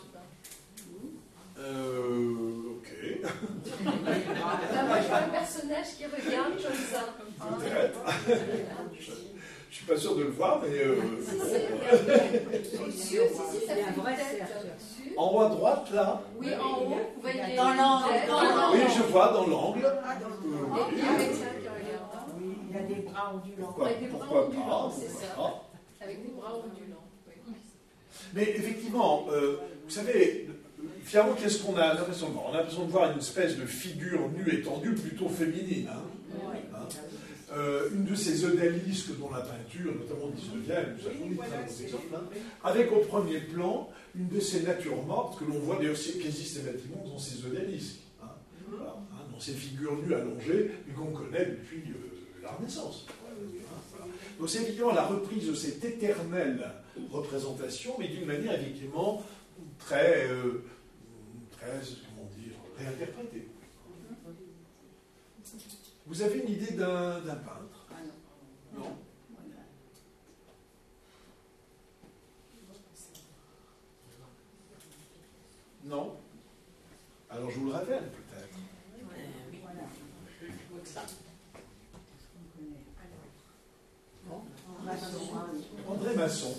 Euh. Ok. Là, moi, je vois un personnage qui regarde comme ça. Peut-être. Je suis pas sûr de le voir, mais. Euh... Si, si, si, si, ça fait une tête. En haut à droite, là. Oui, en haut, vous voyez. Dans l'angle. Oui, je vois dans l'angle. Et puis avec ça qui regarde. Oui, il y a des bras ondulants. Pourquoi, avec des bras pourquoi ondulants, pas, c'est ça. pas. Avec des bras ondulants. Oui. Mais effectivement, euh, vous savez, finalement, qu'est-ce qu'on a l'impression de voir? On a l'impression de voir une espèce de figure nue étendue plutôt féminine. Hein, oui. hein. Euh, une de ces odalisques dans la peinture, notamment au dix-neuvième, nous avons des très bons exemples, hein, avec au premier plan une de ces natures mortes que l'on voit d'ailleurs quasi systématiquement dans ces odalisques, hein, voilà, hein, dans ces figures nues allongées, et qu'on connaît depuis euh, la Renaissance. Hein, voilà. Donc c'est évidemment la reprise de cette éternelle représentation, mais d'une manière effectivement très, euh, très comment dire, réinterprétée. Vous avez une idée d'un d'un peintre? Ah non. Non. Non. Alors je vous le révèle peut-être. Voilà. Je vois que ça. Non. Masson. André Masson.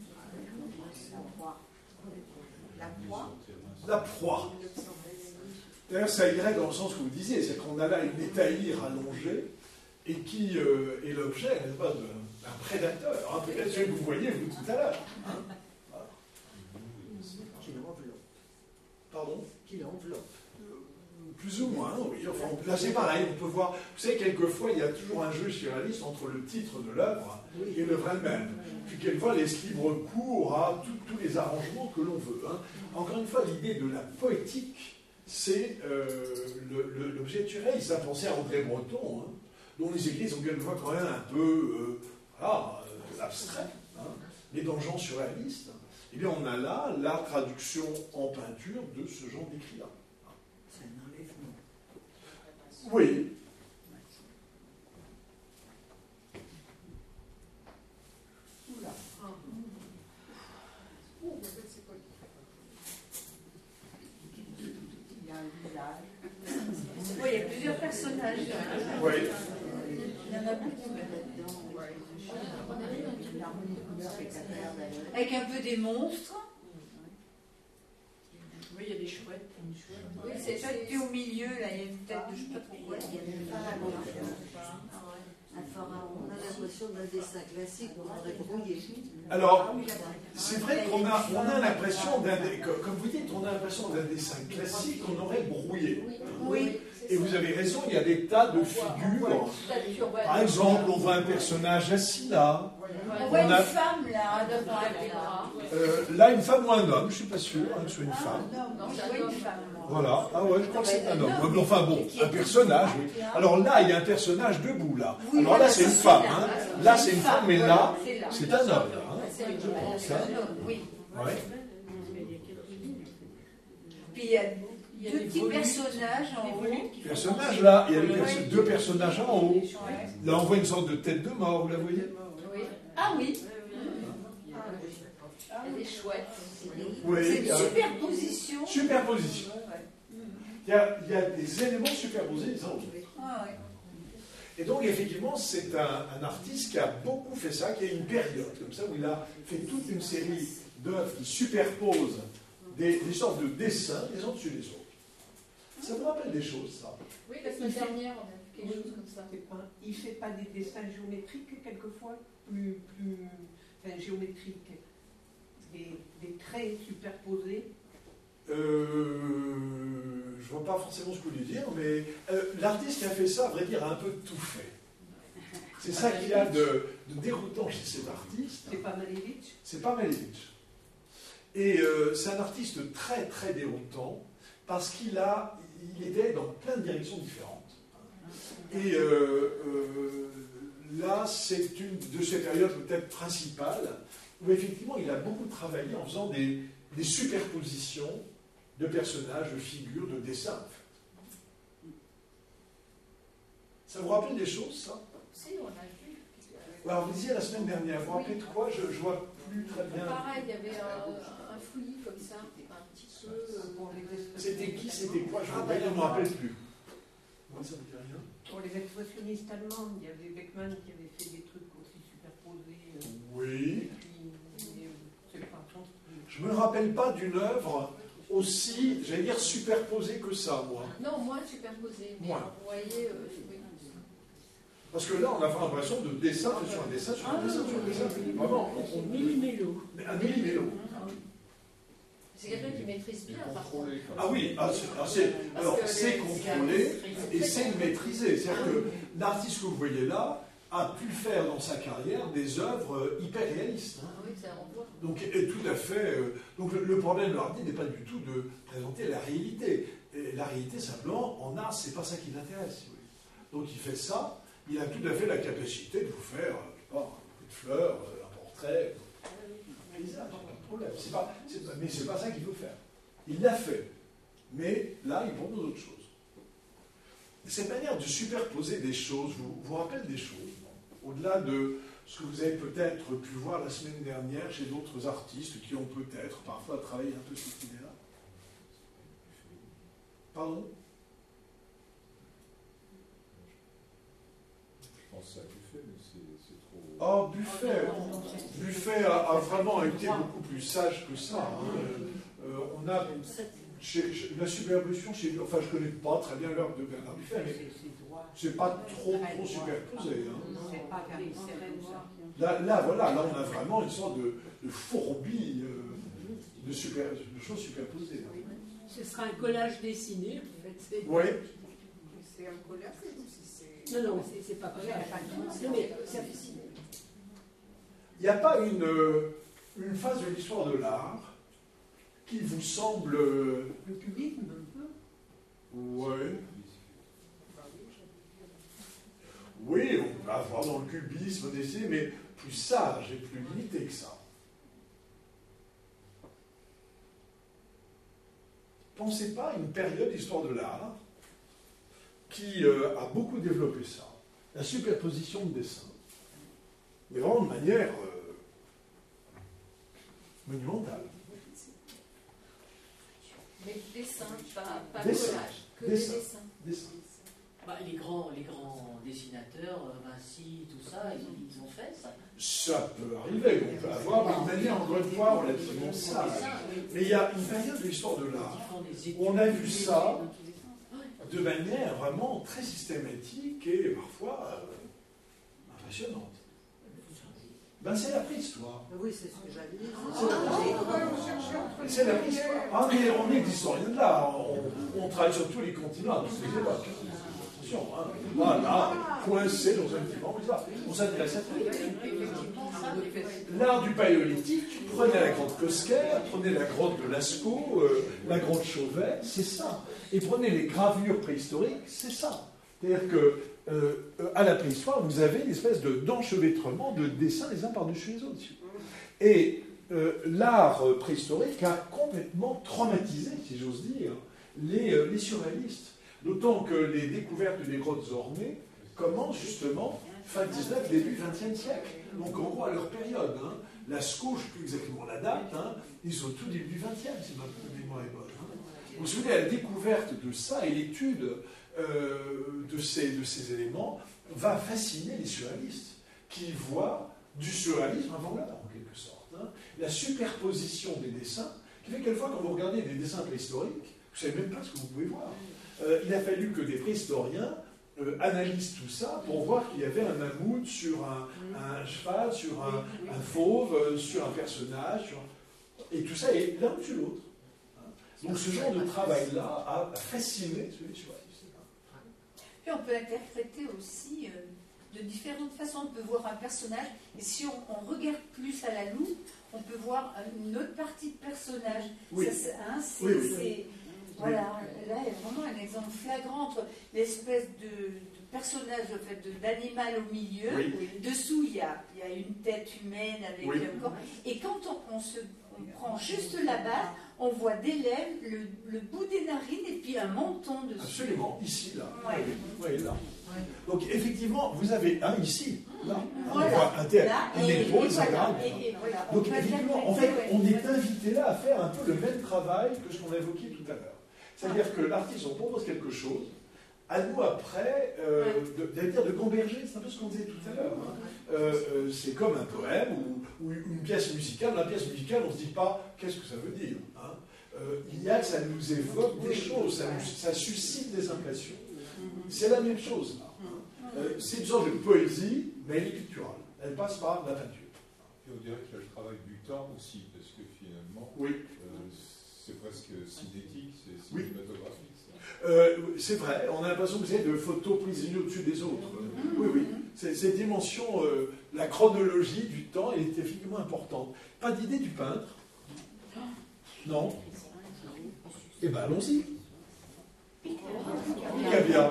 La proie. La proie. D'ailleurs, ça irait dans le sens que vous disiez, c'est qu'on a là une étaïre allongée et qui euh, est l'objet, n'est-ce pas, d'un prédateur. Hein, peut-être celui que vous voyez, vous, tout à l'heure. Hein, voilà. Qui l'enveloppe. Pardon? Qui l'enveloppe. Plus ou moins, oui. Enfin, on- là, c'est pareil, on peut voir. Vous savez, quelquefois, il y a toujours un jeu surréaliste entre le titre de l'œuvre et l'œuvre elle-même. Puis, quelquefois, laisse libre cours à tout- tous les arrangements que l'on veut. Hein. Encore une fois, l'idée de la poétique, c'est euh, le- le- l'objet surréaliste. Ça pensait à André Breton, hein, dont les écrits sont quelquefois quand même un peu euh, voilà, euh, abstraits, hein, mais dans le genre surréaliste. Eh bien, on a là la traduction en peinture de ce genre d'écrit-là. C'est un enlèvement. Oui. Oula. Il y a un visage. Oui, il y a plusieurs personnages. Oui. Il y en a beaucoup là-dedans. L'harmonie de couleurs avec la terre d'ailleurs. Avec un peu des monstres. Oui, il y a des chouettes. Oui, c'est ça. Puis au milieu, là, il y a une tête de je sais pas trop quoi. Il y a une pharaon. Un pharaon. On a l'impression d'un dessin classique, on aurait brouillé. Alors, c'est vrai qu'on a, on a l'impression d'un, dé- co- comme vous dites, on a l'impression d'un dessin classique qu'on aurait brouillé. Oui. Et vous avez raison, il y a des tas de figures. Par exemple, on voit un personnage assis là. On voit On a- une femme là, devant là. Euh, là, une femme ou un homme, je ne suis pas sûr hein, que ce soit une Ah, femme. non, je vois une femme. moi. Voilà, ah ouais, je crois que c'est un homme. Mais enfin bon, un personnage, oui. Alors là, il y a un personnage debout là. Oui, Alors là, voilà, c'est une c'est femme. là. Hein. Là, c'est une femme, mais là, C'est là. c'est un homme. Là, hein. C'est Je pense, c'est hein. un homme, oui. Ouais. Puis il y a deux petits personnages en haut. Personnage là, il y a les perso- deux personnages en haut. Ouais. Là, on voit une sorte de tête de mort, vous la voyez? Ah oui. Il y a des chouettes. Oui. C'est il y une a- superposition. Superposition. Il y, a, il y a des éléments superposés les uns aux autres. Ah, ouais. Et donc, effectivement, c'est un, un artiste qui a beaucoup fait ça, qui a une période comme ça, où il a fait toute une série d'œuvres qui superposent des, des sortes de dessins les uns dessus les autres. Ça vous rappelle des choses, ça? Oui, la semaine dernière, on a vu quelque chose comme ça. C'est pas- il ne fait pas des dessins géométriques quelquefois, plus, plus enfin, géométriques, des, des traits superposés. Euh, je vois pas forcément ce que vous voulez dire, mais euh, l'artiste qui a fait ça, à vrai dire, a un peu tout fait. C'est ça qu'il y a de, de déroutant chez cet artiste. C'est pas Malevich. C'est pas Malevich. Et euh, c'est un artiste très très déroutant parce qu'il a, il était dans plein de directions différentes. Et euh, euh, là, c'est une de ces périodes peut-être principales où effectivement il a beaucoup travaillé en faisant des, des superpositions de personnages, de figures, de dessins. En fait. Ça vous rappelle des choses, ça? Si, on a vu. Alors, vous disiez la semaine dernière, vous vous rappelez de quoi? Je ne vois plus très bien. Pareil, il y avait un, un fouillis comme ça, un petit peu. euh, Pour les expressionnistes C'était qui? C'était quoi? Je Ah, ne bah, me rappelle plus. Moi, ça me dit rien. Pour les expressionnistes allemands, il y avait Beckmann qui avait fait des trucs aussi superposés. euh, Oui. et puis, mais, euh, c'est pas tant. Je ne me rappelle pas d'une œuvre aussi, j'allais dire, superposée que ça, moi. Non, moins superposé. Mais Moins. vous voyez, euh, oui. Parce que là, on a l'impression de dessin sur un dessin sur un dessin sur un dessin. Vraiment. on- on- Millimélo. Un millimélo. C'est quelqu'un qui maîtrise bien, par contre. Contrôlé, comme Ah oui, ah, c'est- ah, c'est- Parce alors que c'est les- contrôlé c'est- et c'est maîtrisé. C'est-à-dire que l'artiste que vous voyez là a pu faire dans sa carrière des œuvres euh, hyper réalistes. hein. Ah oui, ça renvoie. Donc, et tout à fait. euh, donc, le, le problème de l'artiste n'est pas du tout de présenter la réalité. Et la réalité, simplement, en art, c'est pas ça qui l'intéresse. si vous voulez. Donc, il fait ça. Il a tout à fait la capacité de vous faire, euh, je sais pas, un coup de fleurs, euh, un portrait, un paysage, pas de problème. C'est pas, c'est pas- mais c'est pas ça qu'il veut faire. Il l'a fait. Mais là, il propose autre chose. cette manière de superposer des choses vous, vous rappelle des choses, au-delà de ce que vous avez peut-être pu voir la semaine dernière chez d'autres artistes qui ont peut-être parfois travaillé un peu cette idée-là. Pardon? Je pense à Buffet, mais c'est trop... Oh, Buffet Buffet a, a vraiment été beaucoup plus sage que ça. Hein. Euh, on a... Chez, chez, la superposition, chez, enfin je ne connais pas très bien l'œuvre de Bernard Buffet, mais c'est pas trop, trop superposé. Hein. Là, là, voilà, là on a vraiment une sorte de, de fourbi euh, de, super, de choses superposées. Hein. Ce sera un collage dessiné, en fait. Oui. C'est un collage. Non, non, c'est pas collage. Non, mais ça fait si. Il n'y a pas une, une phase de l'histoire de l'art qui vous semble... Le cubisme, un peu. Oui. Oui, on va voir dans le cubisme des idées, mais plus sage et plus limité que ça. Pensez pas à une période d'histoire de l'art qui euh, a beaucoup développé ça, la superposition de dessins, mais vraiment de manière euh, monumentale. Mais dessin, pas, pas Dessin. collage, que Dessin. des dessins. Dessin. Bah, les, grands, les grands dessinateurs, euh, Vinci, tout ça, ils, ils ont fait ça. Ça peut arriver, on peut avoir une manière, encore une fois, relativement sage. Mais il y a une période de l'histoire de l'art où on a vu ça de manière vraiment très systématique et parfois euh, impressionnante. Ben, c'est la préhistoire. Oui, c'est ce que j'avais dit. C'est la préhistoire. Ah, mais on est des historiens de l'art. On, on travaille sur tous les continents, dans toutes les époques. Attention, hein. Voilà, coincé dans un petit banc, on s'intéresse à tout. L'art du paléolithique, prenez la grotte Cosquer, prenez la grotte de Lascaux, euh, la grotte Chauvet, c'est ça. Et prenez les gravures préhistoriques, c'est ça. C'est-à-dire que euh, à la préhistoire, vous avez une espèce de, d'enchevêtrement de dessins les uns par-dessus les autres. Et euh, l'art préhistorique a complètement traumatisé, si j'ose dire, les, euh, les surréalistes. D'autant que les découvertes des grottes ornées commencent justement fin dix-neuvième, début vingtième siècle. Donc en gros à leur période. Hein. Lascaux, je ne sais plus exactement la date, hein, ils sont tout début vingtième, si ma mémoire est bonne. Hein. Vous vous souvenez, la découverte de ça et l'étude euh, de, ces, de ces éléments va fasciner les surréalistes, qui voient du surréalisme avant l'art, en quelque sorte. Hein. La superposition des dessins, qui fait que quelquefois, quand vous regardez des dessins préhistoriques, vous ne savez même pas ce que vous pouvez voir. Euh, il a fallu que des préhistoriens euh, analysent tout ça pour voir qu'il y avait un mammouth sur un, un cheval, sur un, un fauve, euh, sur un personnage, sur... et tout ça est l'un sur l'autre. Hein. Donc ce genre de travail-là a fasciné celui sur Puis on peut interpréter aussi euh, de différentes façons. On peut voir un personnage, et si on, on regarde plus à la loupe, on peut voir une autre partie de personnage. Oui. Ça, c'est, hein, c'est, Oui, oui. c'est, voilà, là il y a vraiment un exemple flagrant entre l'espèce de, de personnage, en fait, de, d'animal au milieu. Oui. Dessous, il y, a, il y a une tête humaine avec Oui. un corps. Et quand on, on se on prend juste la base, on voit des lèvres, le, le bout des narines et puis un menton dessus. Absolument, ici, là. Ouais. Oui, là. Donc effectivement, vous avez un ici, là. Voilà. On voit un tête, Là, une et- épaule, et ça voilà. grave. Et- et voilà. On Donc peut effectivement, en fait, interpréter, on ouais. est invité là à faire un peu le même travail que ce qu'on a évoqué tout à l'heure. C'est-à-dire que l'artiste, on propose quelque chose, à nous après, euh, de, de, dire de gamberger, c'est un peu ce qu'on disait tout à l'heure. Hein. Euh, euh, c'est comme un poème ou, ou une pièce musicale. La pièce musicale, on ne se dit pas qu'est-ce que ça veut dire. Hein. Euh, il y a que ça nous évoque des choses, ça, nous, ça suscite des impressions. C'est la même chose là. Hein. Euh, c'est une sorte de poésie, mais elle est picturale. Elle passe par la peinture. Et on dirait qu'il y a le travail du temps aussi, parce que finalement, Oui. euh, c'est presque cinétique, c'est Oui. cinématographique. Euh, c'est vrai, on a l'impression que c'est de photos prises les unes au-dessus des autres. Oui, oui. C'est, cette dimension, euh, la chronologie du temps, elle est effectivement importante. Pas d'idée du peintre? Non? Eh bien, allons-y. Picabia.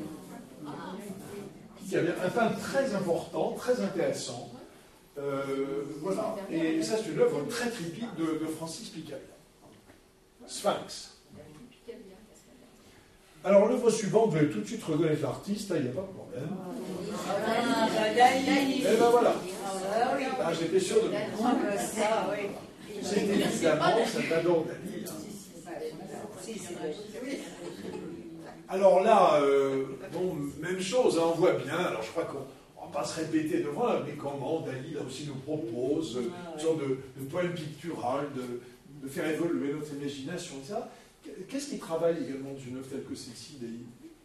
Picabia, un peintre très important, très intéressant. Euh, voilà. Et ça, c'est une œuvre très typique de, de Francis Picabia. Sphinx. Alors, l'œuvre suivante, vous allez tout de suite reconnaître l'artiste, il n'y a pas de problème. Ah, bah, Dali. Et ben voilà. Ah, oui. Ah, j'étais sûr de vous. Ah, bah, ça, oui. C'est évidemment Salvador Dali. hein. Alors là, euh, bon, même chose, hein, on voit bien, alors je crois qu'on ne va pas se répéter devant, là, mais comment Dali là aussi nous propose euh, une sorte de, de poème pictural, de, de faire évoluer notre imagination, et cetera. Qu'est-ce qui travaille également d'une œuvre telle que celle-ci, Dali?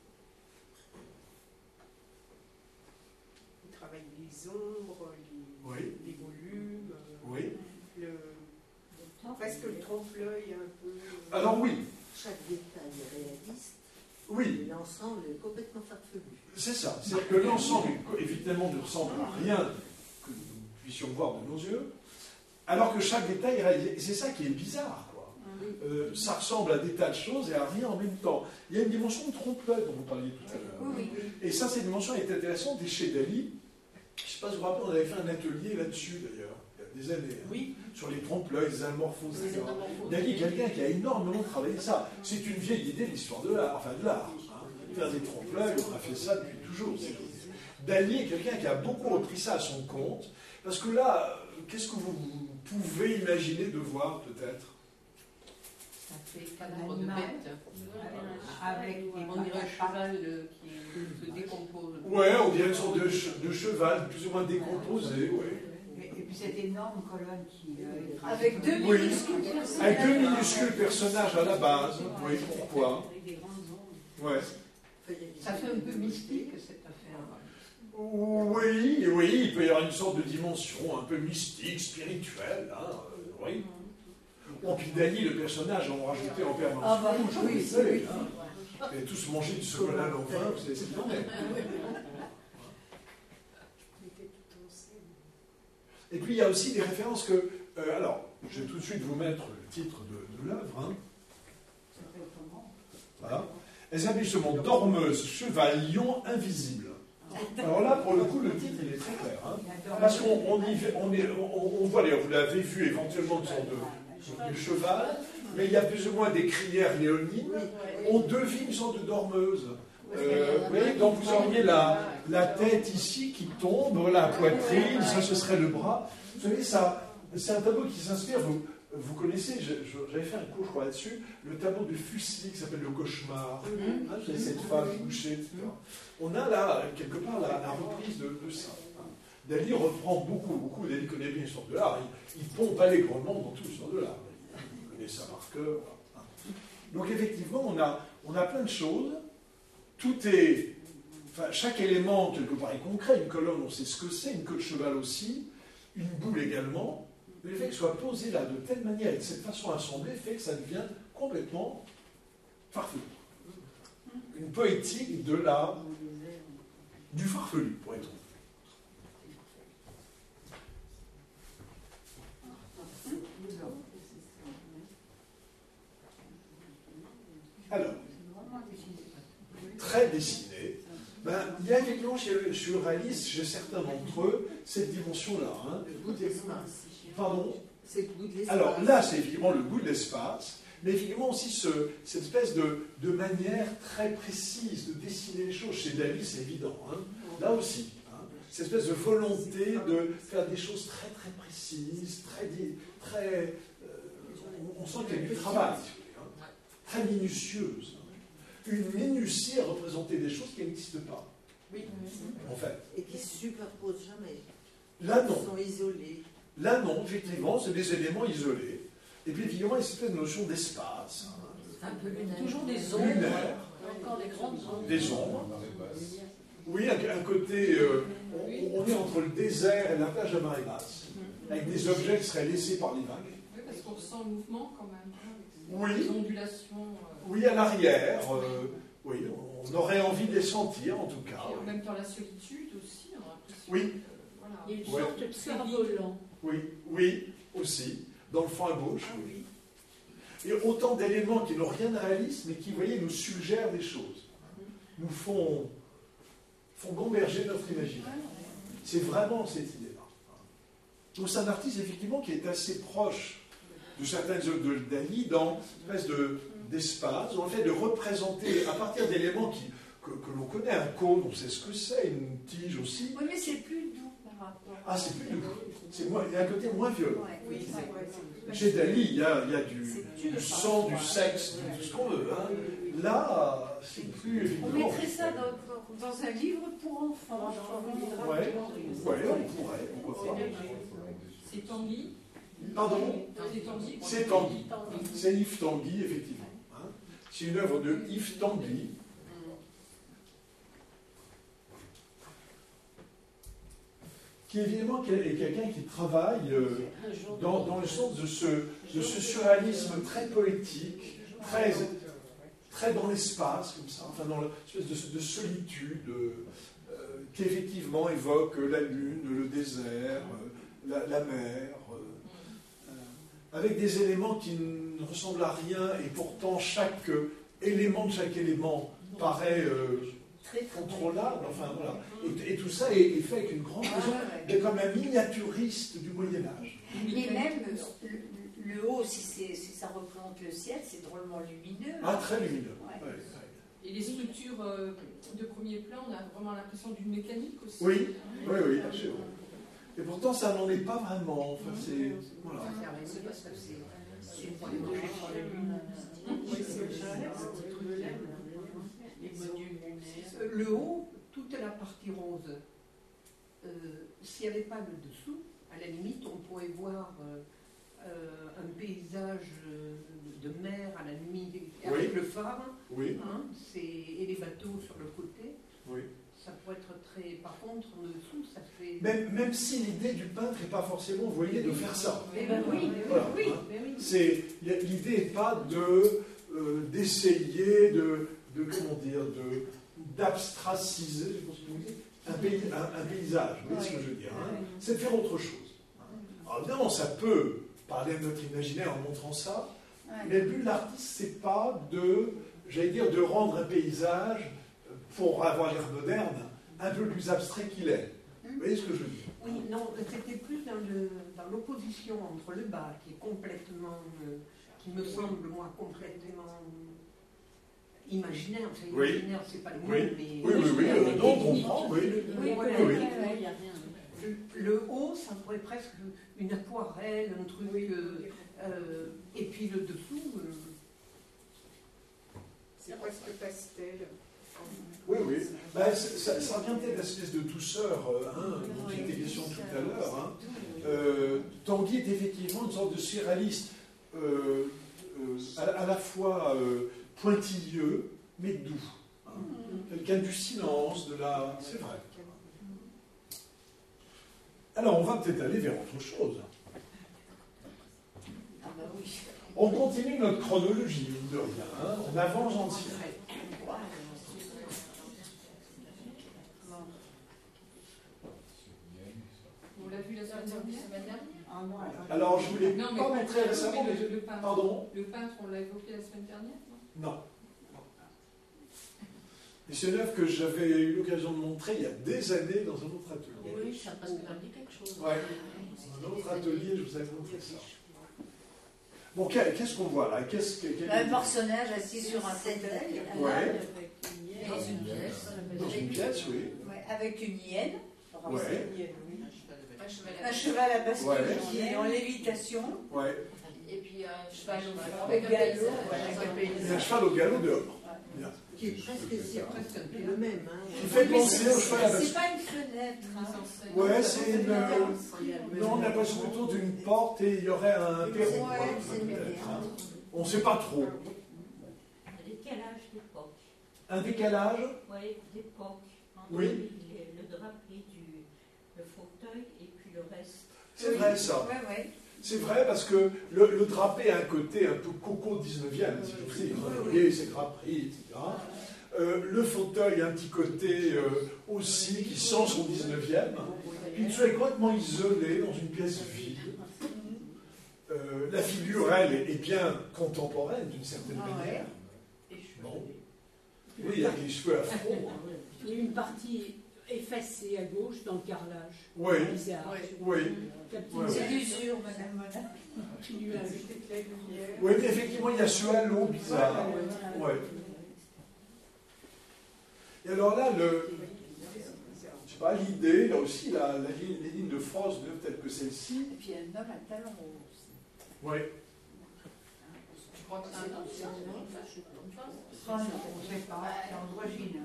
Il travaille les ombres, les, Oui. les volumes, euh, Oui. le, presque le trompe-l'œil un peu. euh, Alors oui, Chaque détail est réaliste, oui, et l'ensemble est complètement farfelu. c'est ça. C'est-à-dire que l'ensemble, évidemment, ne ressemble à rien que nous puissions voir de nos yeux, alors que chaque détail est réalisé. Et c'est ça qui est bizarre, quoi. Euh, ça ressemble à des tas de choses et à rien en même temps. Il y a une dimension de trompe-l'œil dont vous parliez tout à l'heure. Oui, oui. Et ça, cette dimension est intéressante. Et chez Dali, je ne sais pas si vous vous rappelez, on avait fait un atelier là-dessus, d'ailleurs, il y a des années. hein, Oui. Sur les trompe-l'œil, les amorphoses, et cetera. anamorphoses. Dali est quelqu'un qui a énormément travaillé ça. C'est une vieille idée de l'histoire de l'art, enfin de l'art. hein. Faire des trompe-l'œil, on a fait ça depuis toujours. c'est- Dali est quelqu'un qui a beaucoup repris ça à son compte, parce que là, euh, qu'est-ce que vous pouvez imaginer de voir, peut-être? Ça fait Cadavre de animal. bête. Avec des On dirait un cheval euh, qui se décompose. Ouais, on dirait une sorte de, che- de cheval, plus ou moins décomposé, ouais. Et, et puis cette énorme colonne qui... euh, Avec deux Oui. minuscules personnages. Avec deux minuscules personnages à la base, oui, pourquoi? Avec des grandes ombres. Ouais. Ça fait un peu mystique cette affaire. Oui, oui, il peut y avoir une sorte de dimension un peu mystique, spirituelle, hein, euh, oui. Bon, puis Dali, le personnage, on rajouté en permanence. Ah bah, Rouge, oui, vous savez, oui. hein. Vous avez tous mangé du chocolat à l'envin, vous savez ce qu'il en est. Et puis il y a aussi des références que... euh, alors, je vais tout de suite vous mettre le titre de, de l'œuvre. Hein. Voilà. Elles s'appellent justement Dormeuse, cheval, lion, invisible. Alors là, pour le coup, le titre, il est très clair. Hein. Parce qu'on on y fait- on est- on- on voit, d'ailleurs, vous l'avez vu éventuellement, une sorte de, de cheval, mais il y a plus ou moins des crinières léonines. On devine une sorte de dormeuse. Euh, vous voyez, donc vous auriez la, la tête ici qui tombe, la poitrine, ça ce serait le bras. Vous savez, ça, c'est un tableau qui s'inspire, vous, vous connaissez, je- je- j'avais fait un cours, je crois, là-dessus, le tableau de Fuseli qui s'appelle Le Cauchemar. Hein, vous avez cette femme couchée, et cetera. On a là, quelque part, la, la reprise de, de ça. hein. Dali reprend beaucoup, beaucoup, Dali connaît bien l'histoire de l'art, il, il pompe allègrement dans toute l'histoire de l'art. Il connaît ça par cœur. hein. Donc effectivement, on a, on a plein de choses. Tout est, enfin, chaque élément quelque part est concret. Une colonne, on sait ce que c'est, une queue de cheval aussi, une boule également. Mais le fait qu'elle soit posée là de telle manière et de cette façon assemblée fait que ça devient complètement farfelu. Une poétique de la, du farfelu, pour être. Alors, très dessiné. Ben, il y a effectivement chez le surréaliste, chez certains d'entre eux, cette dimension-là. Hein. Le goût de l'espace. Pardon? C'est le goût de l'espace. Alors là, c'est effectivement le goût de l'espace, mais effectivement aussi ce, cette espèce de, de manière très précise de dessiner les choses. Chez Dali, c'est évident. Hein. Là aussi. Hein. Cette espèce de volonté de faire des choses très très précises, très... très euh, on, on sent qu'il y a du travail, si vous voulez, hein. Très minutieuse. Une minutie à représenter des choses qui n'existent pas. Oui. En fait. Et qui ne se superposent jamais. Là, non. Ils sont isolés. Là, non, effectivement, c'est des éléments isolés. Et puis, évidemment, il y a cette espèce de notion d'espace. Un peu lunaire. Toujours des ombres. Lunaire. Encore des grandes ombres. Des ombres. Oui, un, un côté... euh, on, on est entre le désert et la plage à marée basse, avec des objets qui seraient laissés par les vagues. Oui, parce qu'on ressent le mouvement quand même. hein, Oui. avec ces ondulations. euh, Oui, à l'arrière. euh, oui, on aurait envie de les sentir, en tout cas. et en oui. même temps, la solitude aussi, on a l'impression. Oui. que, voilà. Il y a une Ouais. sorte de cerf-volant. Oui, oui, aussi. Dans le fond à gauche, oui. Et autant d'éléments qui n'ont rien de réaliste, mais qui, vous voyez, nous suggèrent des choses. Nous font, font gamberger notre imaginaire. C'est vraiment cette idée-là. Donc c'est un artiste, effectivement, qui est assez proche de certaines œuvres de Dali dans une espèce de, d'espace, dans le fait de représenter, à partir d'éléments qui, que, que l'on connaît, un cône, on sait ce que c'est, une tige aussi. Oui, mais c'est plus doux par rapport. Ah, c'est plus doux. C'est moins, il y a un côté moins violent. Ouais, oui, c'est vrai. Chez Dali, il y a, il y a du, du sang, du sexe, du, tout ce qu'on veut. Hein. Là, c'est plus évident. On mettrait ça dans, dans un livre pour enfants. Oui, ouais, on pourrait. pourquoi pas. C'est Tanguy. Pardon? C'est Tanguy. C'est Tanguy. C'est Yves Tanguy, effectivement. Hein. C'est une œuvre de Yves Tanguy. Qui évidemment est quelqu'un qui travaille euh, dans, dans le sens de ce, de ce surréalisme très poétique, très, très dans l'espace, comme ça, enfin dans l'espèce de, de solitude, euh, qui effectivement évoque la lune, le désert, euh, la, la mer, euh, euh, avec des éléments qui ne ressemblent à rien, et pourtant chaque euh, élément de chaque élément paraît euh, contrôlable, enfin voilà. Et, et tout ça est, est fait avec une grande raison, d'être comme un miniaturiste du Moyen-Âge. Et même le, le haut, si, si ça représente le ciel, c'est drôlement lumineux. Ah, très lumineux. Ouais. Ouais, ouais. Et les structures euh, de premier plan, on a vraiment l'impression d'une mécanique aussi. Oui, oui, oui, bien sûr. Et pourtant, ça n'en est pas vraiment. Enfin, c'est. Voilà. C'est parce que c'est une projet sur la Lune. Oui, c'est le Le haut, toute la partie rose, euh, s'il n'y avait pas le dessous, à la limite, on pourrait voir euh, euh, un paysage de mer à la nuit avec oui. le phare, oui. hein, et les bateaux sur le côté. Oui. Ça pourrait être très. Par contre, en dessous, ça fait. Même, même si l'idée du peintre n'est pas forcément, vous voyez, de faire ça. Eh ben oui, voilà. oui, hein. oui. C'est, l'idée n'est pas de, euh, d'essayer de, de, comment dire, de, d'abstraciser un, pays, un, un paysage. Vous voyez ce que je veux dire hein. C'est de faire autre chose. Alors évidemment, ça peut parler de notre imaginaire en montrant ça, mais le but de l'artiste, c'est pas de, j'allais dire, de rendre un paysage, pour avoir l'air moderne, un peu plus abstrait qu'il est. Vous voyez ce que je veux dire? Oui, non, c'était plus dans, le, dans l'opposition entre le bas, qui est complètement, euh, qui me semble, moi, complètement imaginaire. Enfin, oui. Imaginaire, c'est pas le mot, oui. mais... Oui, oui, oui, euh, non, on comprend, oui. Oui, voilà. oui. Le, le haut, ça pourrait presque une aquarelle, un truc... Euh, euh, et puis le dessous... Euh, c'est presque pastel. Oui, oui. Ben, ça, ça revient peut-être à l'espèce de douceur hein, dont il était question tout à l'heure. Hein. Euh, Tanguy est effectivement une sorte de surréaliste euh, euh, à, à la fois euh, pointilleux, mais doux. Hein. Quelqu'un du silence, de la... C'est vrai. Alors, on va peut-être aller vers autre chose. On continue notre chronologie, mine de rien. Hein. On avance en tir. On l'a vu la semaine dernière. Alors, je voulais non, mais pas montrer récemment, mais mais... Le, le peintre, Pardon le peintre, on l'a évoqué la semaine dernière, non? Non. Et c'est une œuvre que j'avais eu l'occasion de montrer il y a des années dans un autre atelier. Oui, ça a presque dit quelque chose. Ouais. Dans un autre atelier, je vous avais montré ça. Bon, qu'est-ce qu'on voit là? Qu'est-ce que, quel... Un personnage assis sur un fauteuil. Ouais. Dans une pièce. Dans une pièce, oui. Ouais, avec une hyène. Ouais. Un cheval à bascule ouais. qui est en lévitation. Ouais. Et puis un cheval au Avec galop. Et un cheval au galop dehors. Bien. Qui est presque, c'est presque un peu le même. Hein. Qui fait penser au cheval à bascule. C'est pas une fenêtre. Hein. Ouais, c'est une. Non, on a l'impression plutôt d'une porte et il y aurait un perron. Ouais, c'est peut-être. Hein. On ne sait pas trop. Un décalage d'époque. Un décalage? Oui, d'époque. Oui. Le, le draperie du le fauteuil et puis le reste. C'est oui. vrai ça. Ouais, ouais. C'est vrai parce que le, le drapé a un côté un peu coco dix-neuvième, si je puis dire. Vous voyez, ses draperies, et cetera. Euh, le fauteuil a un petit côté euh, aussi qui sent son dix-neuvième. Puis tout est complètement isolé dans une pièce vide. Euh, la figure, elle, est bien contemporaine d'une certaine Ah, manière. ouais. Bon. Oui, il y a des cheveux afro. Il y a une partie effacé à gauche dans le carrelage. Oui, Bizarre. oui. Captain, Ouais, C'est ouais. l'usure, madame Mona. petit nuage. Oui, mais effectivement, il y a ce halo bizarre. Ouais. Et alors là, le, je sais pas, l'idée, là aussi, la, la, ligne- les lignes de Frost, peut-être que celle-ci. Et puis il y a un homme à talons hauts aussi. Oui. Je crois que c'est un ancien. Ah non, on ne sait pas, c'est androgyne.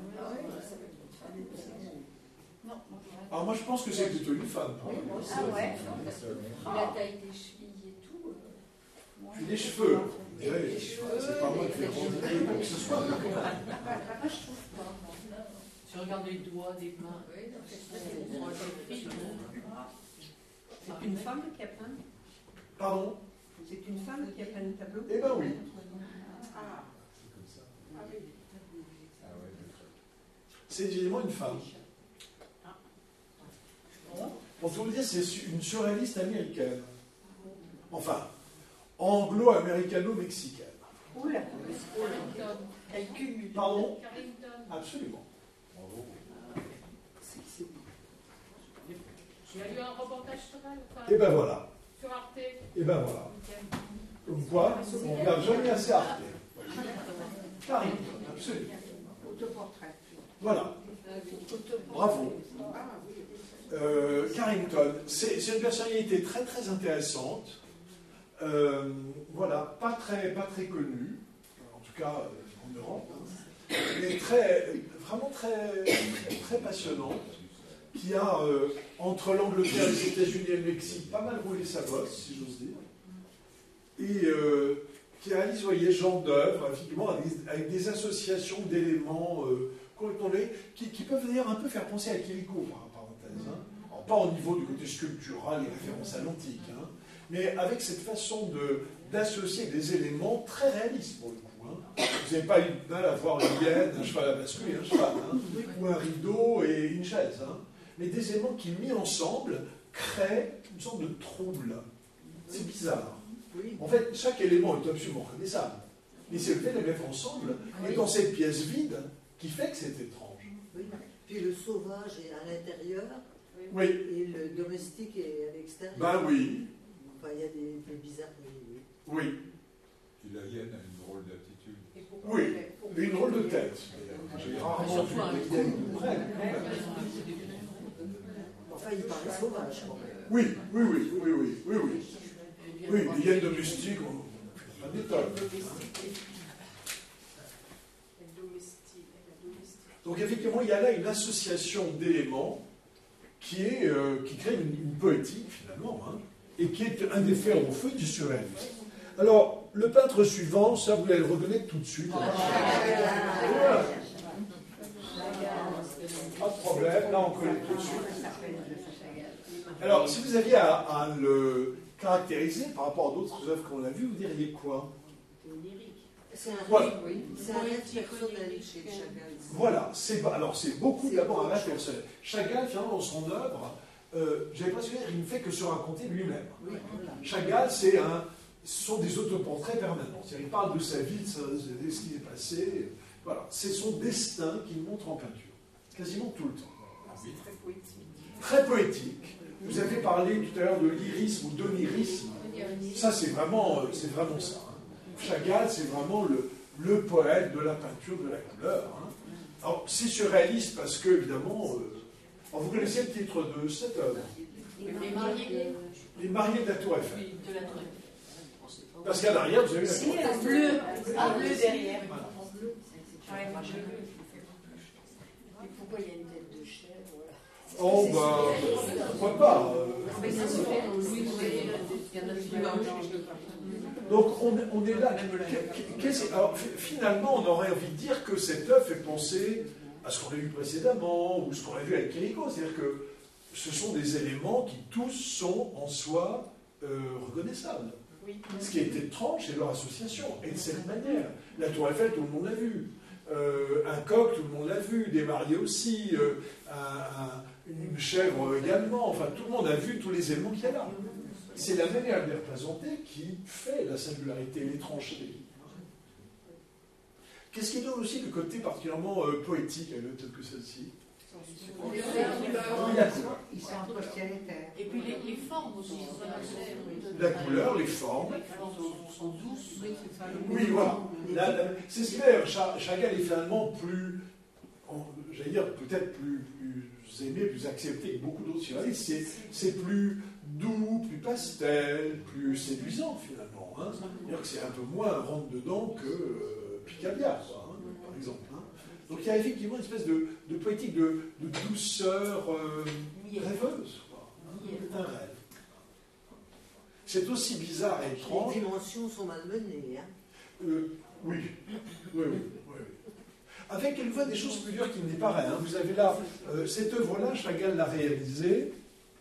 Non, moi, je- Alors moi, je pense que c'est plutôt une femme. Ah ouais, La taille des chevilles et tout. euh, Puis les cheveux. On dirait, c'est pas moi qui vais rendre quoi que ce soit. Moi, je trouve pas. moi. Si on regarde les doigts des mains, Oui, non, c'est on voit les fils, C'est une femme qui a peint. Pardon? C'est une femme qui a peint le tableau. Eh ben oui. Ah, C'est comme ça. ah oui. Ah ouais. C'est évidemment une femme. Pour tout vous dire, c'est une surréaliste américaine. Enfin, anglo-américano-mexicaine. Oula, elle cumule. Pardon? Carrington. Absolument. Bravo. Il y a eu un reportage sur elle, enfin, Et ben voilà. sur Arte. Et ben voilà. Comme quoi, on ne regarde jamais assez Arte. Carrington, absolument. Autoportrait. Voilà. Bravo. Euh, Carrington, c'est c'est une personnalité très très intéressante. Euh, voilà, pas très, pas très connue, en tout cas euh, en Europe, hein, mais très, vraiment très, très passionnante, qui a, euh, entre l'Angleterre, les États-Unis et le Mexique, pas mal roulé sa bosse, si j'ose dire, et euh, qui réalise, vous voyez, genre d'œuvre, effectivement, avec, avec des associations d'éléments euh, complètement laids, qui, qui peuvent d'ailleurs un peu faire penser à Chirico, par parenthèse. Hein. Alors, pas au niveau du côté sculptural et référence à l'antique, hein, mais avec cette façon de, d'associer des éléments très réalistes, pour le coup. Hein. Vous n'avez pas eu de mal à voir une hyène, un cheval à bascule et un cheval, hein, ou un rideau et une chaise. Hein. Mais des éléments qui, mis ensemble, créent une sorte de trouble. C'est bizarre. En fait, chaque élément est absolument reconnaissable. Mais c'est le fait de les mettre ensemble, et dans cette pièce vide, qui fait que c'est étrange. Oui. Puis le sauvage est à l'intérieur Oui. et le domestique est à l'extérieur. Ben oui. Enfin, il y a des, des bizarreries. Oui. Oui. Puis la hyène a une drôle d'attitude. Oui. Et une drôle de tête. J'ai rarement vu des hyènes de près. Enfin, il paraît sauvage quand même. Oui, oui, oui, oui, oui, oui, oui. Oui, les hyènes domestiques, on pas d'étonne. Donc effectivement, il y a là une association d'éléments qui, est, euh, qui crée une, une poétique finalement, hein, et qui est un des fers au feu du surréalisme. Alors, le peintre suivant, ça vous allez le reconnaître tout de suite. Voilà. Pas de problème, là on connaît tout de suite. Alors, si vous aviez à, à le caractériser par rapport à d'autres œuvres qu'on a vues, vous diriez quoi? C'est un Voilà. rêve, oui. C'est un rêve personnel chez Chagall. Voilà, c'est, alors c'est beaucoup d'abord un rêve personnel. Chagall, finalement, dans son œuvre, euh, j'avais pas su dire, il ne fait que se raconter lui-même. Oui, voilà. Chagall, c'est un, ce sont des autoportraits permanents. C'est-à-dire, il parle de sa vie, de, sa, de ce qui est passé. Voilà, c'est son destin qu'il montre en peinture, quasiment tout le temps. C'est très poétique. Très poétique. Vous avez parlé tout à l'heure de lyrisme ou d'onirisme. Ça, c'est vraiment, c'est vraiment ça. Hein. Chagall, c'est vraiment le, le poète de la peinture, de la couleur. Hein. Alors, c'est surréaliste parce que, évidemment, euh, alors, vous connaissez le titre de cette œuvre? Les mariés Les mariés de la Tour Eiffel. de la Tour Eiffel. Parce qu'à l'arrière, vous avez la Tour Si, Eiffel. un bleu, un bleu derrière. Voilà. Ouais, moi, je veux. Et pourquoi il y a une tête de chèvre, voilà. Oh, bah, pourquoi pas euh, Mais c'est sûr. Oui, Donc, on, on est là. Qu'est-ce- alors, finalement, on aurait envie de dire que cette œuvre fait penser à ce qu'on a vu précédemment, ou ce qu'on a vu avec Chirico. C'est-à-dire que ce sont des éléments qui tous sont en soi euh, reconnaissables. Ce qui est étrange, c'est leur association. Et de cette manière, la Tour Eiffel, tout le monde l'a vu. Euh, un coq, tout le monde l'a vu. Des mariés aussi. Euh, un, un, une chèvre également. Enfin, tout le monde a vu tous les éléments qu'il y a là. C'est la manière de les représenter qui fait la singularité, l'étrangeté. Qu'est-ce qui donne aussi le côté particulièrement euh, poétique à une œuvre que celle-ci? Oui, ils sont entre ciel et terre. Et puis les, les formes aussi. La couleur, les formes. Les formes sont, sont douces. Oui, c'est ça. Oui, voilà. Là, là, c'est ce qui fait, Chagall est finalement plus, j'allais dire, peut-être plus, plus aimé, plus accepté que beaucoup d'autres surréalistes. C'est, c'est plus doux, plus pastel, plus séduisant finalement. Hein. C'est-à-dire que c'est un peu moins rentre-dedans que euh, Picabia, quoi, hein, par exemple. Hein. Donc il y a effectivement une espèce de, de poétique de, de douceur euh, rêveuse. Quoi, hein. C'est un rêve. C'est aussi bizarre et étrange. Les dimensions sont malmenées. Hein. Euh, oui. Oui, oui, oui, oui. Avec quelquefois des choses plus dures qu'il n'est paraît. Hein. Vous avez là, euh, cette œuvre-là, Chagall l'a réalisée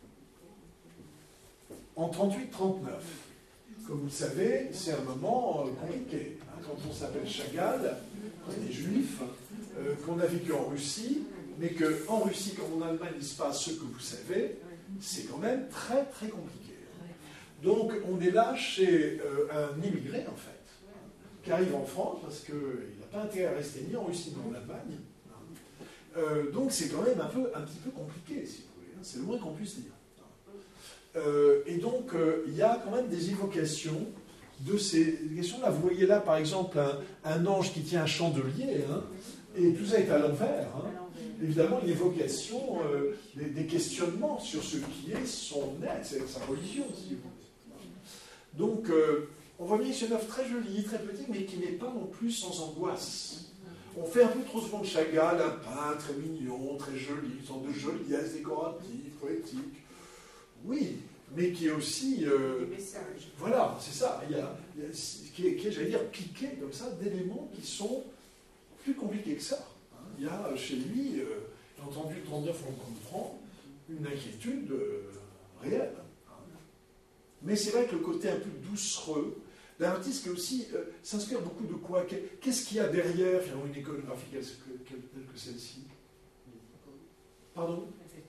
en trente-huit trente-neuf. Comme vous le savez, c'est un moment euh, compliqué. Hein. Quand on s'appelle Chagall, on est juif, euh, qu'on a vécu en Russie, mais qu'en Russie, comme en Allemagne, il se passe ce que vous savez, c'est quand même très très compliqué. Donc on est là chez euh, un immigré, en fait, qui arrive en France parce qu'il n'a pas intérêt à rester ni en Russie ni en Allemagne. Euh, donc c'est quand même un, peu, un petit peu compliqué, si vous voulez. Hein, c'est le moins qu'on puisse dire. Euh, et donc euh, il y a quand même des évocations de ces questions-là. Vous voyez là, par exemple, un, un ange qui tient un chandelier, hein, et tout ça est à l'envers. Hein. Évidemment, une évocation, euh, des, des questionnements sur ce qui est son être, c'est sa religion, si vous voulez. Donc, euh, on voit bien que c'est une œuvre très jolie, très petite, mais qui n'est pas non plus sans angoisse. On fait un peu trop souvent de Chagall un peintre très mignon, très joli, une sorte de joliesse décorative, poétique. Oui, mais qui est aussi... Euh, Des messages. Voilà, c'est ça. Il y a, il y a qui est, qui est, j'allais dire, piqué comme ça d'éléments qui sont plus compliqués que ça. Hein. Il y a chez lui, euh, j'ai entendu trente-neuf on comprend, une inquiétude euh, réelle. Mais c'est vrai que le côté un peu doucereux d'un artiste qui aussi euh, s'inspire beaucoup de quoi? Qu'est-ce qu'il y a derrière finalement une iconographie telle que, telle que celle-ci? Pardon?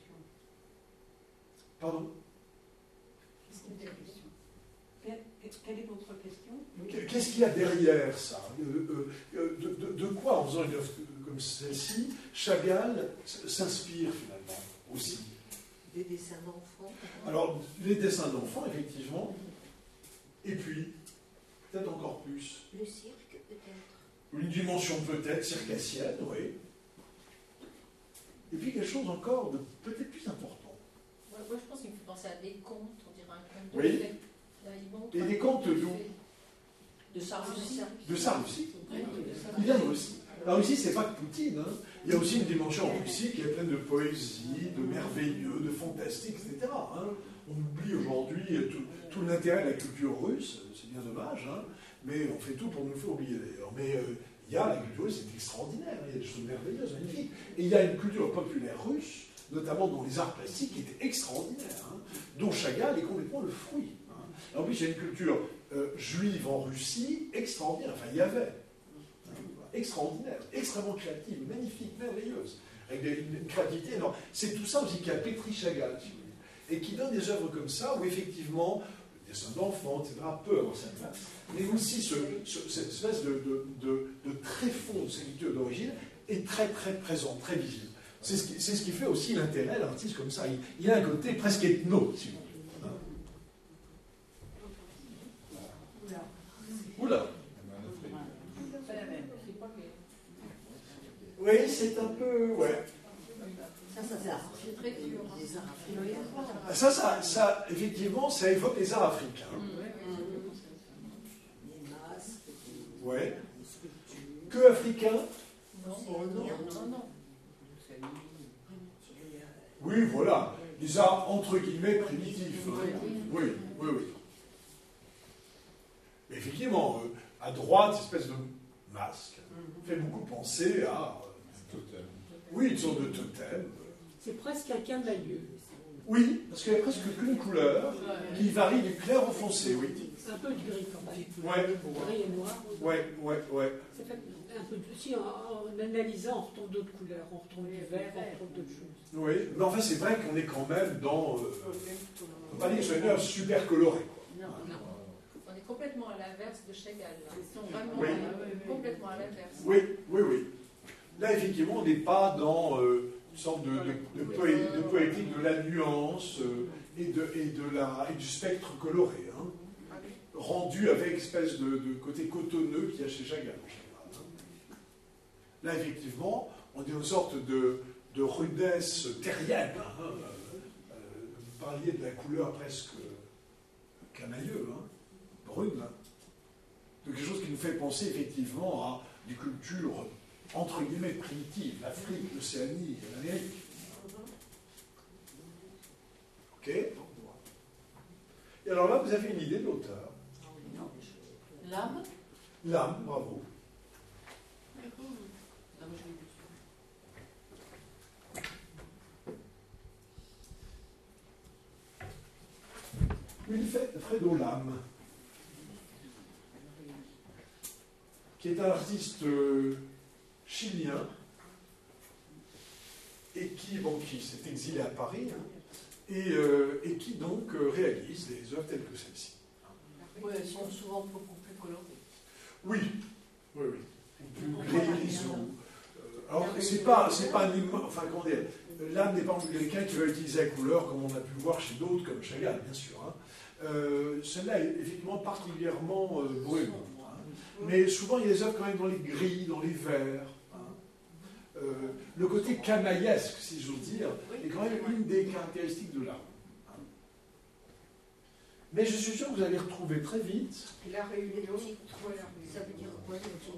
Pardon? Quelle est votre question? Qu'est-ce qu'il y a derrière ça? euh, euh, de, de, de quoi, en faisant une œuvre comme celle-ci, Chagall s'inspire finalement aussi? Des dessins d'enfants. Alors, les dessins d'enfants, effectivement, et puis, peut-être encore plus. Le cirque, peut-être. Une dimension peut-être circassienne, oui. Et puis quelque chose encore de peut-être plus important. Moi, moi, je pense qu'il me fait penser à des contes, on dirait un conte de Oui. fées. Là, il montre Et un des contes de d'où? De Sarkozy. De ça aussi. Il vient de Russie. La Russie, c'est pas que Poutine. Hein. Il y a aussi une dimension en Russie qui est pleine de poésie, de merveilleux, de fantastique, et cetera. Hein. On oublie aujourd'hui tout, tout l'intérêt de la culture russe, c'est bien dommage, hein. Mais on fait tout pour nous faire oublier d'ailleurs. Mais euh, il y a la culture russe, c'est extraordinaire, il y a des choses merveilleuses, magnifiques. Et il y a une culture populaire russe, notamment dans les arts plastiques, qui est extraordinaire, hein, dont Chagall est complètement le fruit. Hein. En plus, il y a une culture euh, juive en Russie extraordinaire, enfin il y avait. Extraordinaire, extrêmement créative, magnifique, merveilleuse, avec des, une, une créativité énorme. C'est tout ça aussi qui a pétri Chagall, si vous voulez, et qui donne des œuvres comme ça, où effectivement, le dessin d'enfants, et cetera, peut avoir sa place, mais aussi ce, ce, cette espèce de, de, de, de tréfonds de sa culture d'origine est très très présent, très visible. C'est ce qui, c'est ce qui fait aussi l'intérêt d'un artiste comme ça. Il, il a un côté presque ethno, si vous voulez. Hein. Oula. Oui, c'est un peu... Ouais. Ça, ça, c'est très dur. Les arts africains. Ça, ça, ça, effectivement, ça évoque les arts africains. Les masques. Ouais. Que africains? Non, non, Non, non. Oui, voilà. Les arts, entre guillemets, primitifs. Oui, oui, oui. Mais effectivement, euh, à droite, cette espèce de masque fait beaucoup penser à... Totem. Oui, une sorte de totem. C'est presque quelqu'un d'adieu. Oui, parce qu'il n'y a presque qu'une couleur qui varie du clair au foncé, oui. C'est un peu du gris quand même. Ouais. Gris et noir. Ouais, ouais, ouais. Ça fait un peu de... Si, en, en analysant, on retrouve d'autres couleurs, on retrouve du vert, on retrouve d'autres choses. Oui, mais enfin, c'est vrai qu'on est quand même dans... Euh, on ne peut pas dire que ce soit une œuvre super colorée. Non, non. On est complètement à l'inverse de Chagall. Là. Vraiment Oui. complètement à l'inverse. Oui, oui, oui. Là, effectivement, on n'est pas dans euh, une sorte de, de, de, poé, de poétique de la nuance euh, et, de, et, de la, et du spectre coloré, hein, rendu avec espèce de, de côté cotonneux qu'il y a chez Chagall. Là, effectivement, on est une sorte de, de rudesse terrienne. Hein, euh, vous parliez de la couleur presque camailleux, hein, brune, hein, de quelque chose qui nous fait penser effectivement à des cultures entre guillemets primitives, l'Afrique, l'Océanie et l'Amérique. Ok. Et alors là, vous avez une idée de l'auteur. L'âme. L'âme, bravo. Wilfredo Lam, qui est un artiste euh, chilien et qui, bon, qui s'est exilé à Paris hein, et, euh, et qui donc euh, réalise des œuvres telles que celle-ci. Oui, elles sont souvent beaucoup plus colorées. Oui, oui, oui. Plus grises ou... Euh, alors, c'est pas, c'est pas un immense... Enfin, comment dire, l'âme n'est pas quelqu'un qui va utiliser la couleur comme on a pu le voir chez d'autres, comme Chagall, bien sûr. Hein. Euh, celle-là est effectivement particulièrement euh, brune. Hein. Mais souvent, il y a des œuvres quand même dans les gris, dans les verts. Hein. Euh, le côté camaillesque, si j'ose dire, est quand même une des caractéristiques de l'art. Hein. Mais je suis sûr que vous allez retrouver très vite. La réunion, ça veut dire quoi?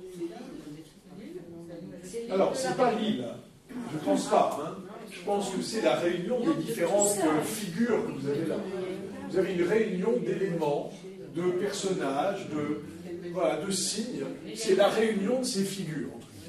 Alors, c'est pas l'île. Je ne pense pas. Hein. Je pense que c'est la réunion des différentes figures que vous avez là. Vous avez une réunion d'éléments, de personnages, de, voilà, de signes. C'est la réunion de ces figures.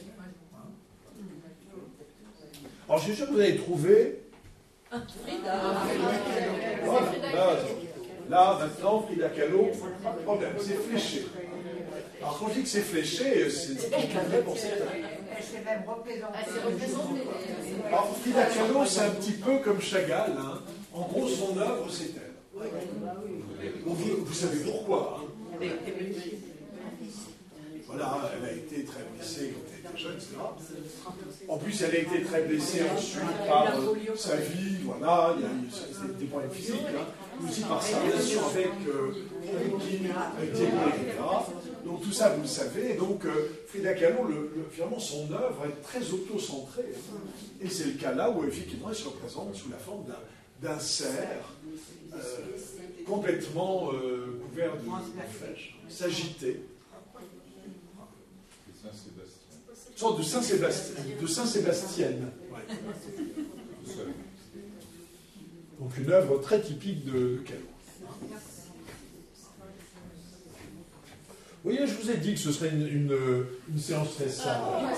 Alors, je suis sûr que vous allez trouver... Frida. Voilà, là, là, maintenant, Frida Kahlo, pas de problème, c'est fléché. Alors, quand je dis que c'est fléché, c'est vrai pour certains. Elle s'est même représentée. Elle s'est représentée. Alors, Frida Kahlo, c'est un petit peu comme Chagall. Hein. En gros, son œuvre, c'est elle. Bon, vous, vous savez pourquoi. Hein. Voilà, elle a été très blessée quand elle était jeune, et cetera. En plus, elle a été très blessée ensuite par euh, sa vie, voilà, il y a eu des problèmes physiques, hein, aussi par sa relation avec euh, Kim, avec Diego Rivera. Donc tout ça, vous le savez. Et donc, euh, Frida Kahlo, le, le, finalement, son œuvre est très auto-centrée. Hein. Et c'est le cas là où, effectivement, elle se représente sous la forme d'un cerf euh, complètement euh, couvert de, de flèches, s'agiter. Une sorte de Saint-Sébastien, de Saint-Sébastienne. Ouais. Donc une œuvre très typique de Kahlo. Vous voyez, je vous ai dit que ce serait une, une, une séance très simple.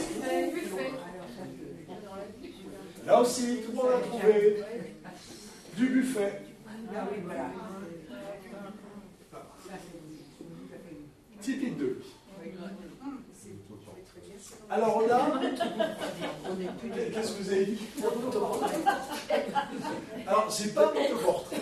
Là aussi, tout le monde a trouvé du buffet. Typique de lui. Alors là, qu'est-ce que vous avez dit? Alors, c'est pas un autoportrait.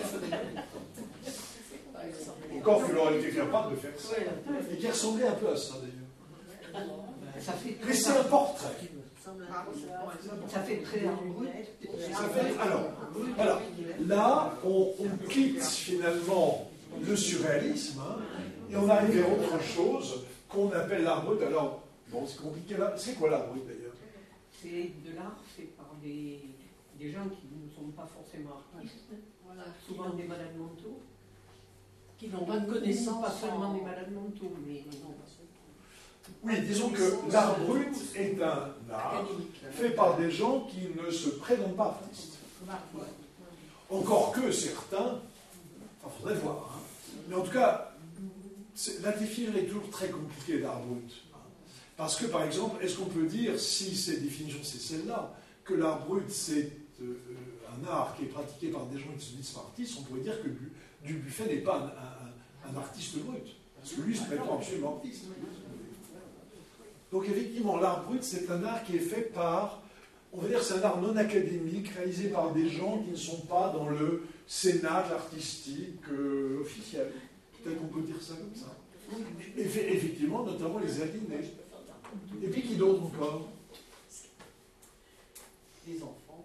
Encore qu'il aurait été capable de faire ça. Et qui ressemblait un peu à ça, d'ailleurs. Mais c'est un portrait. Ça fait très brut. Ça fait, alors, voilà. Là, on, on quitte finalement le surréalisme, hein, et on arrive vers autre chose qu'on appelle l'art brut. Alors, bon, c'est compliqué là. C'est quoi l'art brut d'ailleurs? C'est de l'art fait par des, des gens qui ne sont pas forcément artistes, voilà, souvent des malades mentaux, qui n'ont pas de connaissances. Pas seulement des malades mentaux, mais non. Oui, disons que l'art brut est un art fait par des gens qui ne se prénoment pas artistes. Encore que certains, enfin, faudrait voir, hein. Mais en tout cas, la définition est toujours très compliquée d'art brut. Hein. Parce que, par exemple, est-ce qu'on peut dire, si cette définition c'est celle-là, que l'art brut c'est euh, un art qui est pratiqué par des gens qui se disent pas artistes, on pourrait dire que Dubuffet n'est pas un, un, un artiste brut. Parce que lui, il se prétend absolument artiste. Donc effectivement, l'art brut, c'est un art qui est fait par, on va dire c'est un art non académique, réalisé par des gens qui ne sont pas dans le cénacle artistique euh, officiel. Peut-être qu'on peut dire ça comme ça. Et effectivement, notamment les aliénés. Et puis qui d'autre encore? Les enfants.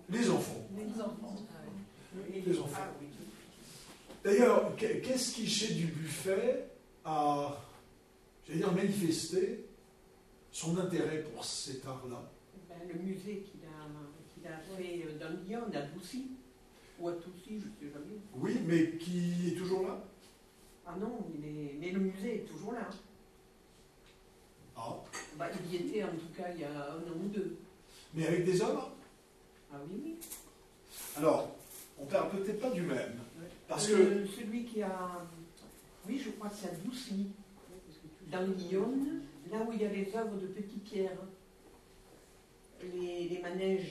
Les enfants. Les enfants. Les enfants. D'ailleurs, qu'est-ce qui, chez Dubuffet, a, j'allais dire, manifesté son intérêt pour cet art-là? Ben, le musée qu'il a, qu'il a fait dans Lyon, à Doucy, ou à Toussy, je ne sais jamais. Oui, mais qui est toujours là? Ah non, il est... mais le musée est toujours là. Ah. Bah, il y était en tout cas il y a un an ou deux. Mais avec des hommes? Ah oui, oui. Alors, on ne parle peut-être pas du même. Parce Euh, que... Celui qui a... Oui, je crois que c'est à Doucy, dans Lyon, là où il y a les œuvres de Petit Pierre, les, les manèges.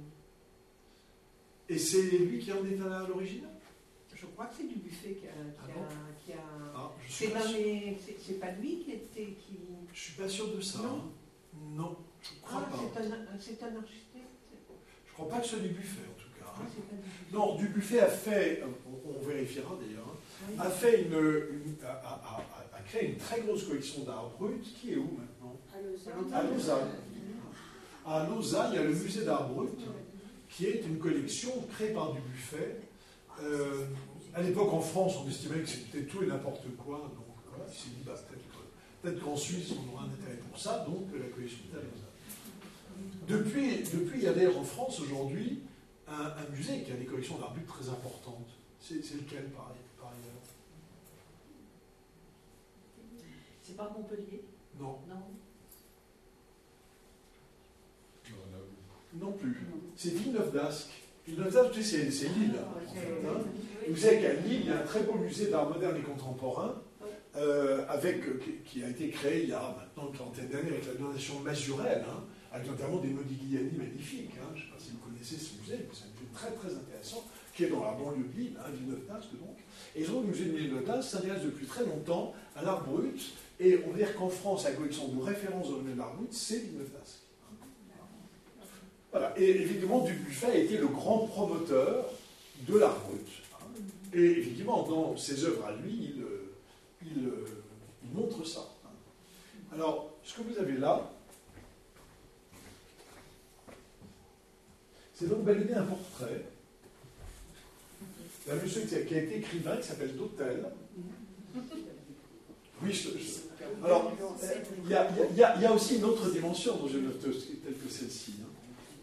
Et c'est lui qui en est à l'origine? Je crois que c'est Dubuffet qui a... Qui Ah a, bon qui a... Ah, je suis c'est, pas dans sûr. les... c'est, c'est pas lui qui était... Qui... Je suis pas sûr de ça. Non, hein. Non, je crois ah, pas. c'est un, c'est un architecte. Je crois pas que ce soit Dubuffet, en tout cas. Ah, c'est pas Dubuffet. Non, Dubuffet a fait, on, on vérifiera d'ailleurs, hein, Oui. a fait une, une- a, a- a- a créé une très grosse collection d'art brut qui est où maintenant? À Lausanne. À Lausanne, il y a le musée d'art brut, qui est une collection créée par Dubuffet. Euh, à l'époque, en France, on estimait que c'était tout et n'importe quoi. Donc, voilà, il s'est dit, bah, peut-être, peut-être qu'en Suisse, on aura un intérêt pour ça. Donc, la collection est à Lausanne. Depuis, depuis, il y a d'ailleurs en France, aujourd'hui, un, un musée qui a des collections d'art brut très importantes. C'est, c'est lequel, par, par ailleurs? C'est pas Montpellier? Non. Non. Non plus. C'est Villeneuve d'Ascq. Villeneuve d'Ascq, tu sais, c'est, c'est Lille. En fait, hein. Et vous savez qu'à Lille, il y a un très beau musée d'art moderne et contemporain, euh, avec, euh, qui, qui a été créé il y a maintenant une quarantaine d'années avec la donation Mazurel, hein, avec notamment des Modigliani magnifiques. Hein. Je ne sais pas si vous connaissez ce musée, mais c'est un musée très très intéressant, qui est dans la banlieue de Lille, hein, Villeneuve d'Ascq donc. Et donc, le musée de Villeneuve d'Ascq s'intéresse depuis très longtemps à l'art brut, et on va dire qu'en France, la collection de référence dans le domaine de l'art brut, c'est Villeneuve d'Ascq. Voilà. Et évidemment, Dubuffet a été le grand promoteur de l'art brut. Et évidemment, dans ses œuvres à lui, il, il, il montre ça. Alors, ce que vous avez là, c'est donc bel et bien un portrait d'un monsieur qui a, qui a été écrivain, qui s'appelle Dautel. Oui, je, je, alors, il y, a, il, y a, il y a aussi une autre dimension dans une œuvre telle que celle-ci. Hein.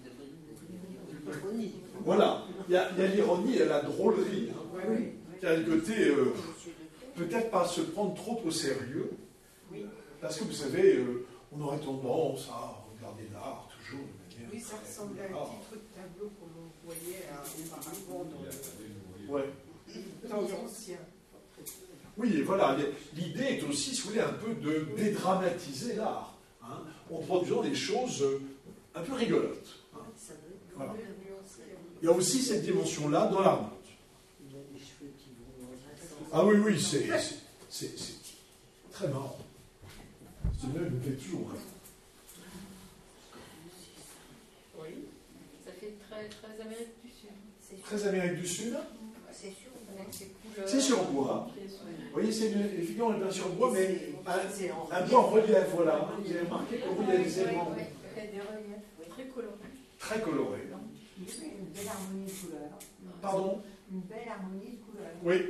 Voilà, il y, a, il y a l'ironie et la drôlerie, hein, Oui. qui a le côté, euh, peut-être pas se prendre trop au sérieux, parce que vous savez, euh, on aurait tendance à regarder l'art toujours de manière... Oui, ça ressemble à un titre de tableau qu'on voyait auparavant dans Ouais. le temps ancien. Oui, et voilà, l'idée est aussi, si vous voulez, un peu de dédramatiser l'art, hein, en produisant des choses un peu rigolotes. Hein. Voilà. Il y a aussi cette dimension-là dans l'art brut. Ah oui, oui, c'est, c'est, c'est, c'est très marrant. Ce même me fait toujours rire. Oui, ça fait très, très Amérique du Sud. Très Amérique du Sud. C'est sur bois. C'est sur bois. Vous voyez, c'est une, effectivement, elle est sur bois, mais un, un peu en relief, voilà. Vous avez remarqué comment il y a des éléments Il y a des reliefs très colorés. très colorés. Une belle harmonie de couleurs. Pardon? Une belle harmonie de couleurs. Oui.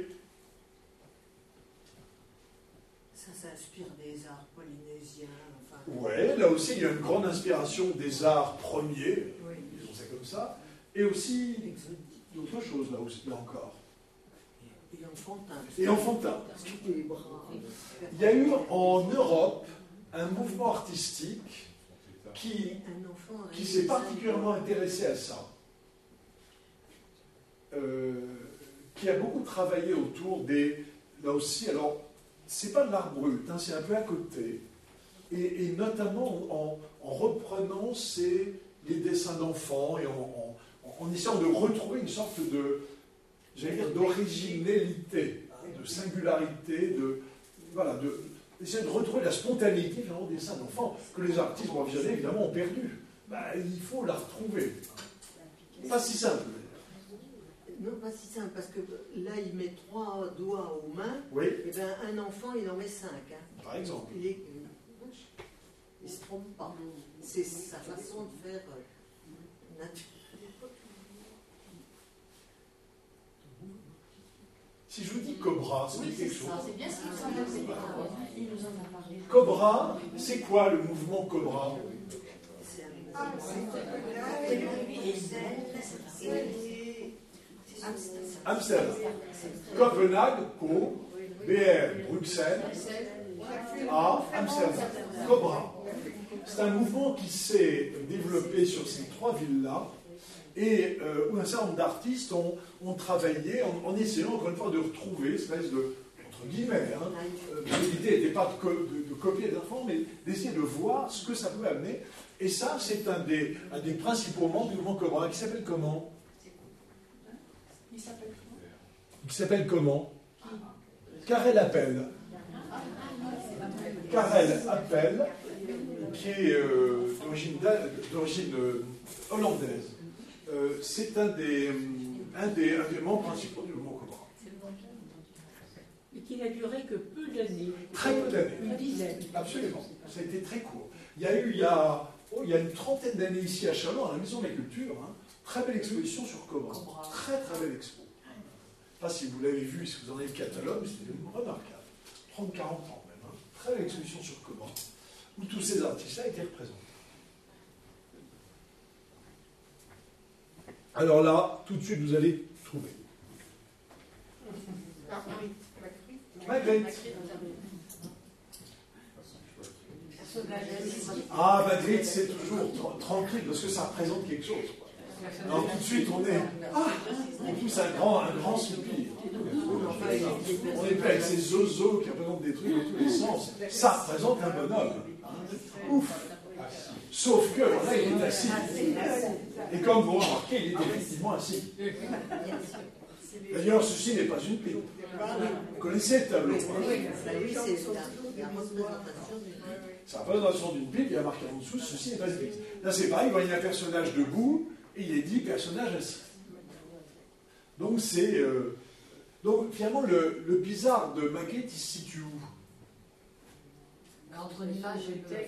Ça s'inspire des arts polynésiens. Enfin, Ouais, là aussi, il y a une grande inspiration des arts premiers, oui. disons ça comme ça, et aussi d'autres choses, là aussi, là encore. Et enfantin. Et enfantin. Les bras. Il y a eu en Europe un mouvement artistique qui, Un enfant qui s'est particulièrement intéressé à ça, euh, qui a beaucoup travaillé autour des... Là aussi, alors, c'est pas de l'art brut, hein, c'est un peu à côté, et, et notamment en, en reprenant ces, les dessins d'enfants et en, en, en essayant de retrouver une sorte de, j'allais dire, d'originalité, hein, de singularité, de... Voilà, de... essayer de retrouver la spontanéité finalement des dessins d'enfants que les artistes professionnels évidemment ont perdu. Ben, il faut la retrouver. Pas si simple. Non, pas si simple, parce que là, il met trois doigts aux mains, Oui. et bien un enfant, il en met cinq. Hein. Par exemple. Il est... il se trompe pas. C'est sa façon de faire euh, naturelle. Si je vous dis Cobra, c'est Oui, c'est quelque chose. ça, c'est bien ce qu'il me semble. Il nous en a parlé. Cobra, c'est quoi le mouvement Cobra? Amsterdam. Copenhague, Co, B R, Bruxelles, A, Amsterdam. Cobra. C'est un mouvement qui s'est développé sur ces trois villes-là et euh, où un certain nombre d'artistes ont, ont travaillé en, en essayant encore une fois de retrouver, espèce de, entre guillemets, hein, euh, l'idée n'était pas de, co de, de copier des enfants, mais d'essayer de voir ce que ça pouvait amener. Et ça, c'est un des, un des principaux membres du mouvement Cobra, qui s'appelle comment? Il s'appelle comment? Qui s'appelle comment? Karel Appel. Karel Appel, qui est euh, d'origine euh, hollandaise. Euh, c'est un des, un, des, un des membres principaux du mouvement Cobra. Et qui n'a duré que peu d'années. Très peu d'années. Une dizaine. Absolument. Ça a été très court. Il y a eu, il y a, oh, il y a une trentaine d'années ici à Chalon, à la Maison de la Culture, hein, très belle exposition sur Cobra. Très très belle expo. Je ne sais pas si vous l'avez vu, si vous en avez le catalogue, c'était remarquable. trente à quarante ans même. Hein. Très belle exposition sur Cobra, où tous ces artistes-là étaient représentés. Alors là, tout de suite, vous allez trouver. Magritte. Ah, Magritte, c'est toujours tranquille, parce que ça représente quelque chose. Alors tout de suite, on est... Ah, on pousse un grand, un grand soupir. On est pas avec ces zozos qui représentent des trucs dans tous les sens. Ça représente un bonhomme. Ouf. Sauf que, voilà, il est assis. Et comme vous remarquez, il est effectivement assis. D'ailleurs, ceci n'est pas une pipe. Vous connaissez le tableau? C'est la représentation d'une pipe, il y a marqué en dessous, ceci n'est pas une pipe. Là, c'est pareil, il y a un personnage debout, et il est dit personnage assis. Donc, c'est... Euh... Donc, finalement, le, le bizarre de Magritte, il se situe où? Entre l'image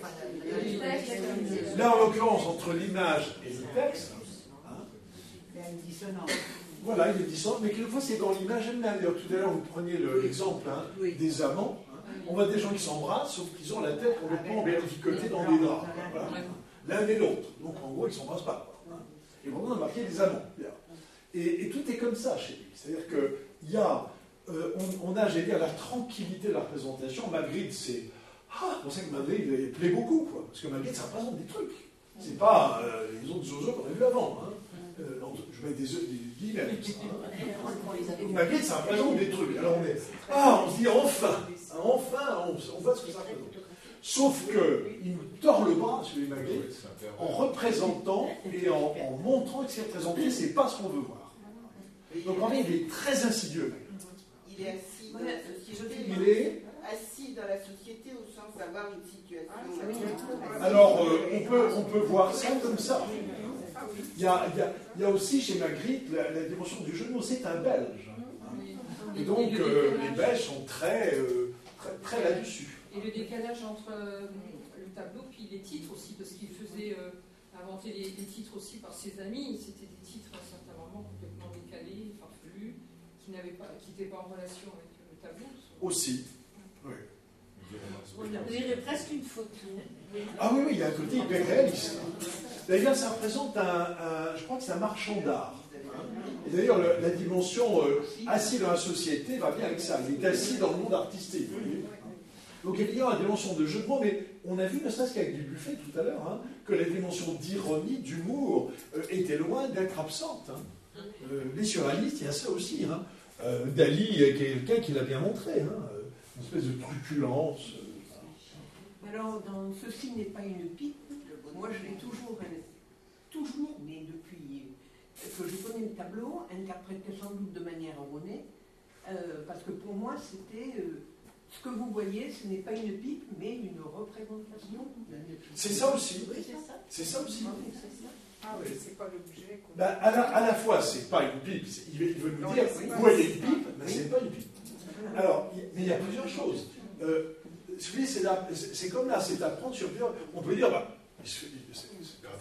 et le texte. Là, en l'occurrence, entre l'image et le texte, hein, il y a une dissonance. Voilà, il est dissonant, mais quelquefois c'est dans l'image elle-même. D'ailleurs, tout à l'heure, vous preniez l'exemple hein, des amants. Hein. On voit des gens qui s'embrassent, sauf qu'ils ont la tête complètement verticotée dans les draps. Voilà. L'un et l'autre. Donc, en gros, ils ne s'embrassent pas. Hein. Et vraiment, on a marqué des amants. Et, et tout est comme ça chez lui. C'est-à-dire qu'il y a, euh, on, on a, j'allais dire, la tranquillité de la représentation. Magritte, c'est... Ah, c'est pour ça que Magritte, il plaît beaucoup, quoi. Parce que Magritte, ça représente des trucs. C'est pas euh, les autres zozos qu'on a vus avant. Hein. Euh, je mets des guillemets avec ça. Hein. Magritte, ça représente des trucs. Alors on est... Ah, on se dit enfin Enfin, on, on voit ce que ça représente. Sauf qu'il nous tord le bras, celui de Magritte, en représentant et en, en montrant que c'est représenté, c'est pas ce qu'on veut voir. Donc en fait, il est très insidieux. Il est assis dans la société. Il est assis dans la société au sens d'avoir une situation. Alors, euh, on, peut, on peut voir ça comme ça. Il y a, il y a, il y a aussi chez Magritte la, la dimension du jeu de mots, c'est un Belge. Hein. Et donc, euh, les Belges sont très, euh, très, très là-dessus. Et le décalage entre euh, le tableau puis les titres aussi, parce qu'il faisait euh, inventer les, les titres aussi par ses amis. C'était des titres à certains moments complètement décalés, farfelus, qui n'avaient pas, qui n'étaient pas en relation avec le tableau. Aussi, oui. On dirait presque une photo. Ah oui, oui, il y a un côté hyper réaliste. D'ailleurs, ça représente un, un, je crois que c'est un marchand d'art. Et d'ailleurs, le, la dimension euh, assis dans la société va bien avec ça. Il est assis dans le monde artistique. Vous voyez. Donc il y a la dimension de jeu de mots, mais on a vu, ne serait-ce qu'avec du Buffet tout à l'heure, hein, que la dimension d'ironie, d'humour, euh, était loin d'être absente. Hein. Euh, les surréalistes, il y a ça aussi. Hein. Euh, Dali est quelqu'un qui l'a bien montré. Hein. Une espèce de truculence. Alors, dans Ceci n'est pas une pipe, moi je l'ai toujours, toujours, mais depuis que je connais le tableau, interprété sans doute de manière erronée, euh, parce que pour moi c'était, euh, ce que vous voyez, ce n'est pas une pipe, mais une représentation. C'est ça aussi. Oui, c'est ça. C'est ça aussi. Oui, c'est ça. Ah oui, c'est pas l'objet. Ben, à, la, à la fois, c'est pas une pipe, il veut, il veut nous dire, vous voyez une pipe, mais c'est pas une pipe. Alors, mais il y a plusieurs choses. Euh, c'est comme là, c'est à prendre sur plusieurs. On peut dire, bah, c'est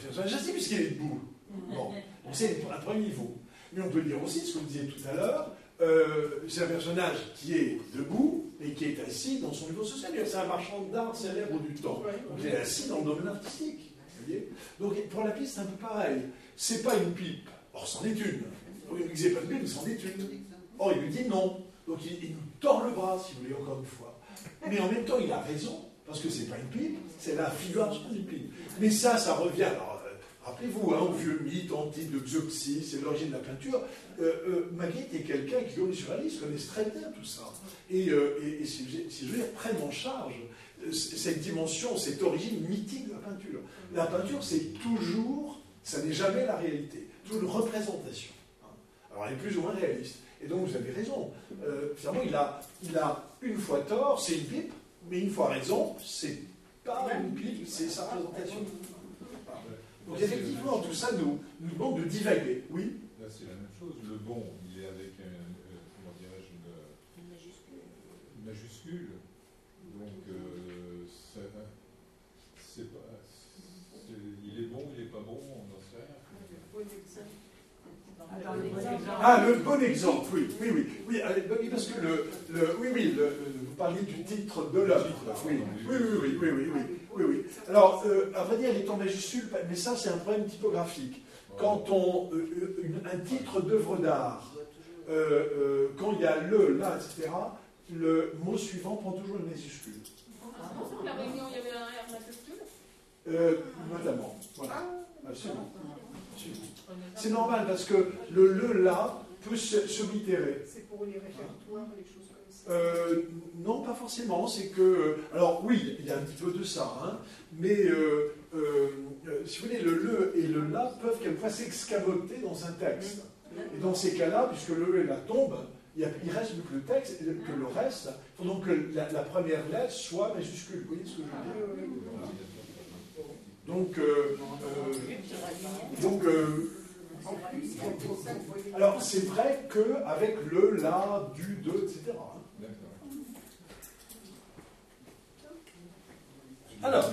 puisqu'il est debout. Bon, donc c'est un premier niveau. Mais on peut dire aussi, ce que vous disiez tout à l'heure, euh, c'est un personnage qui est debout et qui est assis dans son niveau social. C'est un marchand d'art célèbre du temps. Donc il est assis dans le domaine artistique. Vous voyez. Donc pour la piste, c'est un peu pareil. C'est pas une pipe. Or, c'en est une. Il ne disait pas de pipe, mais c'en est une. Or, il lui dit non. Donc il, il nous tord le bras, si vous voulez, encore une fois. Mais en même temps, il a raison, parce que c'est pas une pipe, c'est la figuration d'une pipe. Mais ça, ça revient. Alors, euh, rappelez-vous, hein, au vieux mythe antique de Xeuxis, c'est l'origine de la peinture. Euh, euh, Magritte est quelqu'un qui, comme les surréalistes, connaissent très bien tout ça. Et, euh, et, et si, si je veux dire, prennent en charge euh, cette dimension, cette origine mythique de la peinture. La peinture, c'est toujours, ça n'est jamais la réalité, toujours une représentation. Hein. Alors, elle est plus ou moins réaliste. Et donc, vous avez raison. Euh, finalement, il a, il a une fois tort, c'est une pipe, mais une fois raison, c'est pas une pipe, c'est sa représentation. Donc, effectivement, tout ça nous, nous demande de divaguer. Oui. Là, c'est la même chose. Le bon, il est avec, un, euh, comment dirais-je, une, une majuscule. Une majuscule. Donc, euh, c'est pas. C'est, il est bon, il n'est pas bon, on n'en sait rien. Ah, le bon exemple, oui, oui, oui, oui, parce que le, le oui, oui, le, vous parliez du titre de l'œuvre, oui, oui, oui, oui, oui, oui, oui, oui, oui. Alors, euh, à vrai dire, il est en majuscule, mais ça, c'est un problème typographique. Quand on, euh, une, un titre d'œuvre d'art, euh, euh, quand il y a le, là, et cetera, le mot suivant prend toujours une majuscule. La réunion, il y avait un R majuscule euh, Notamment, voilà, absolument. absolument. C'est normal parce que le le là peut se, se litérer. C'est pour les réfectoires, les choses comme ça. Euh, non, pas forcément. C'est que. Alors, oui, il y a un petit peu de ça, hein, mais euh, euh, si vous voulez, le le et le là peuvent quelquefois s'excamoter dans un texte. Et dans ces cas-là, puisque le le et la tombe, il, y a, il reste plus que le texte, que le reste. Il faut donc que la, la première lettre soit majuscule. Vous voyez ce que je veux dire? Voilà. Donc, euh, euh, donc euh, alors c'est vrai qu'avec le, la, du, de, et cetera. Hein. Alors,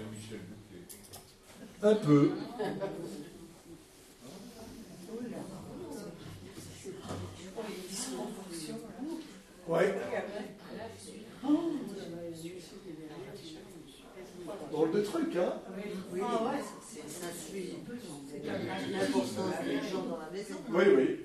un peu. Ouais. Drôle de truc, hein? Oui, ah ouais, ça suit l'importance des gens dans la maison. Oui, oui.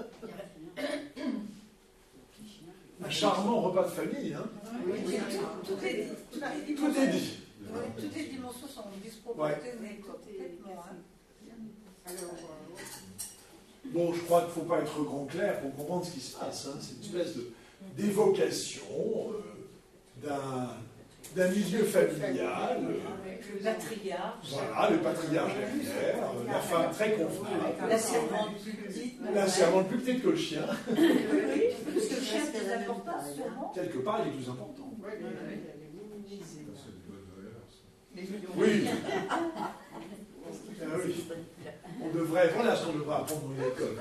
Un charmant repas de famille, hein? Oui, oui. Tout est dit. Tout est dit. Tout est dit. Oui, toutes les dimensions sont disproportionnées complètement. Alors, bon, je crois qu'il ne faut pas être grand clair pour comprendre ce qui se passe. Hein. C'est une espèce de, d'évocation euh, d'un, d'un milieu familial. Avec le patriarche. Voilà, le patriarche derrière, la femme très confiante. La servante plus petite. La servante plus petite que le chien. Oui, oui, parce que le chien est plus important, sûrement. Quelque part, il est plus important. C'est de bonne valeur. Oui. Ah oui. On devrait, voilà ce qu'on devrait apprendre dans l'école.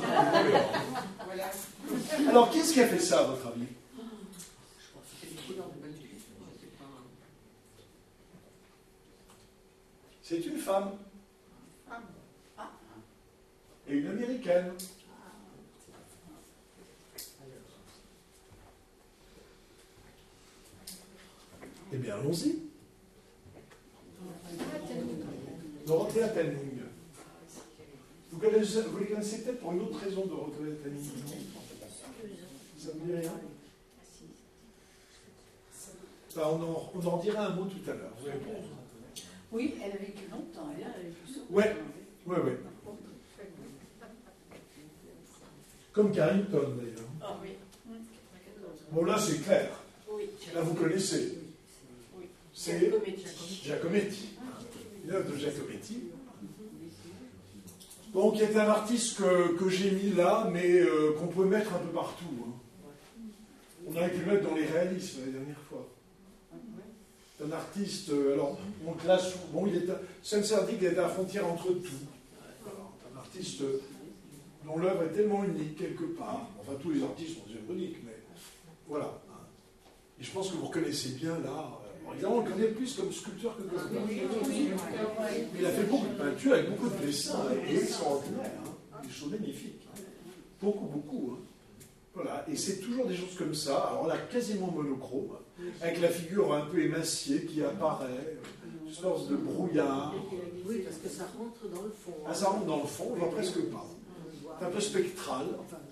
Alors, qu'est-ce qui a fait ça, à votre avis? C'est une femme. Et une américaine. Eh bien, allons-y. Dorothée Tanning. Vous, connaissez, vous les connaissez peut-être pour une autre raison, Dorothée Tanning. Ça ne vous dit rien? Ben, on, en, on en dira un mot tout à l'heure. Vous allez comprendre. Oui, elle a vécu longtemps. Elle a vécu longtemps. Oui, oui, oui. Comme Carrington, d'ailleurs. Ah oui. Bon, là, c'est clair. Oui. Là, vous connaissez. Oui. C'est Giacometti. Giacometti. L'œuvre de Giacometti. Bon, qui est un artiste que, que j'ai mis là, mais euh, qu'on peut mettre un peu partout. Hein. On aurait pu le mettre dans les réalismes la dernière fois. C'est un artiste, euh, alors, on le classe, bon, il est, Sensardi est à la frontière entre tout. Alors, un artiste dont l'œuvre est tellement unique quelque part. Enfin, tous les artistes sont uniques, mais voilà. Et je pense que vous reconnaissez bien là. Bon, évidemment, on le connaît plus comme sculpteur que comme peintre. Mais il a fait beaucoup de peintures avec beaucoup de dessins et extraordinaires. Hein. Des choses magnifiques. Beaucoup, beaucoup. Hein. Voilà, et c'est toujours des choses comme ça, alors là, quasiment monochrome, avec la figure un peu émaciée qui apparaît, une sorte de brouillard. Oui, parce que ça rentre dans le fond. Ah, ça rentre dans le fond, on ne voit presque pas. C'est un peu spectral.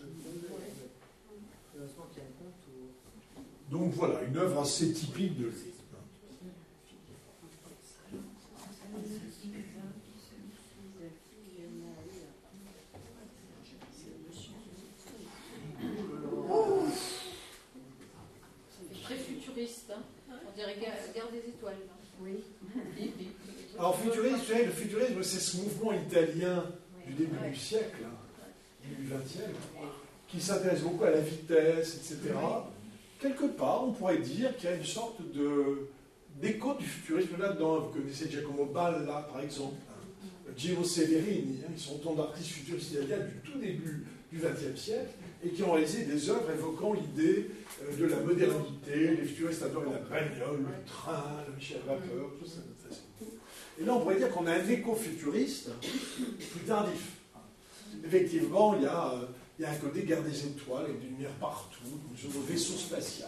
Donc voilà, une œuvre assez typique de lui. Très futuriste, hein. On dirait guerre, guerre des étoiles. Hein. Oui. Alors futurisme, vous savez, le futurisme, c'est ce mouvement italien du début du siècle, hein, du vingtième, qui s'intéresse beaucoup à la vitesse, et cetera. Quelque part, on pourrait dire qu'il y a une sorte de, d'écho du futurisme là-dedans. Vous connaissez Giacomo Balla, par exemple, hein, Gino Severini, hein, ils sont autant d'artistes futuristes italiens du tout début du vingtième siècle, et qui ont réalisé des œuvres évoquant l'idée euh, de la modernité. Les futuristes adoraient la bagnole, le train, la machine à vapeur, tout ça. Et là, on pourrait dire qu'on a un éco-futuriste plus tardif. Effectivement, il y a, euh, il y a un côté guerre des étoiles, avec des lumières partout, une sorte de vaisseau spatial.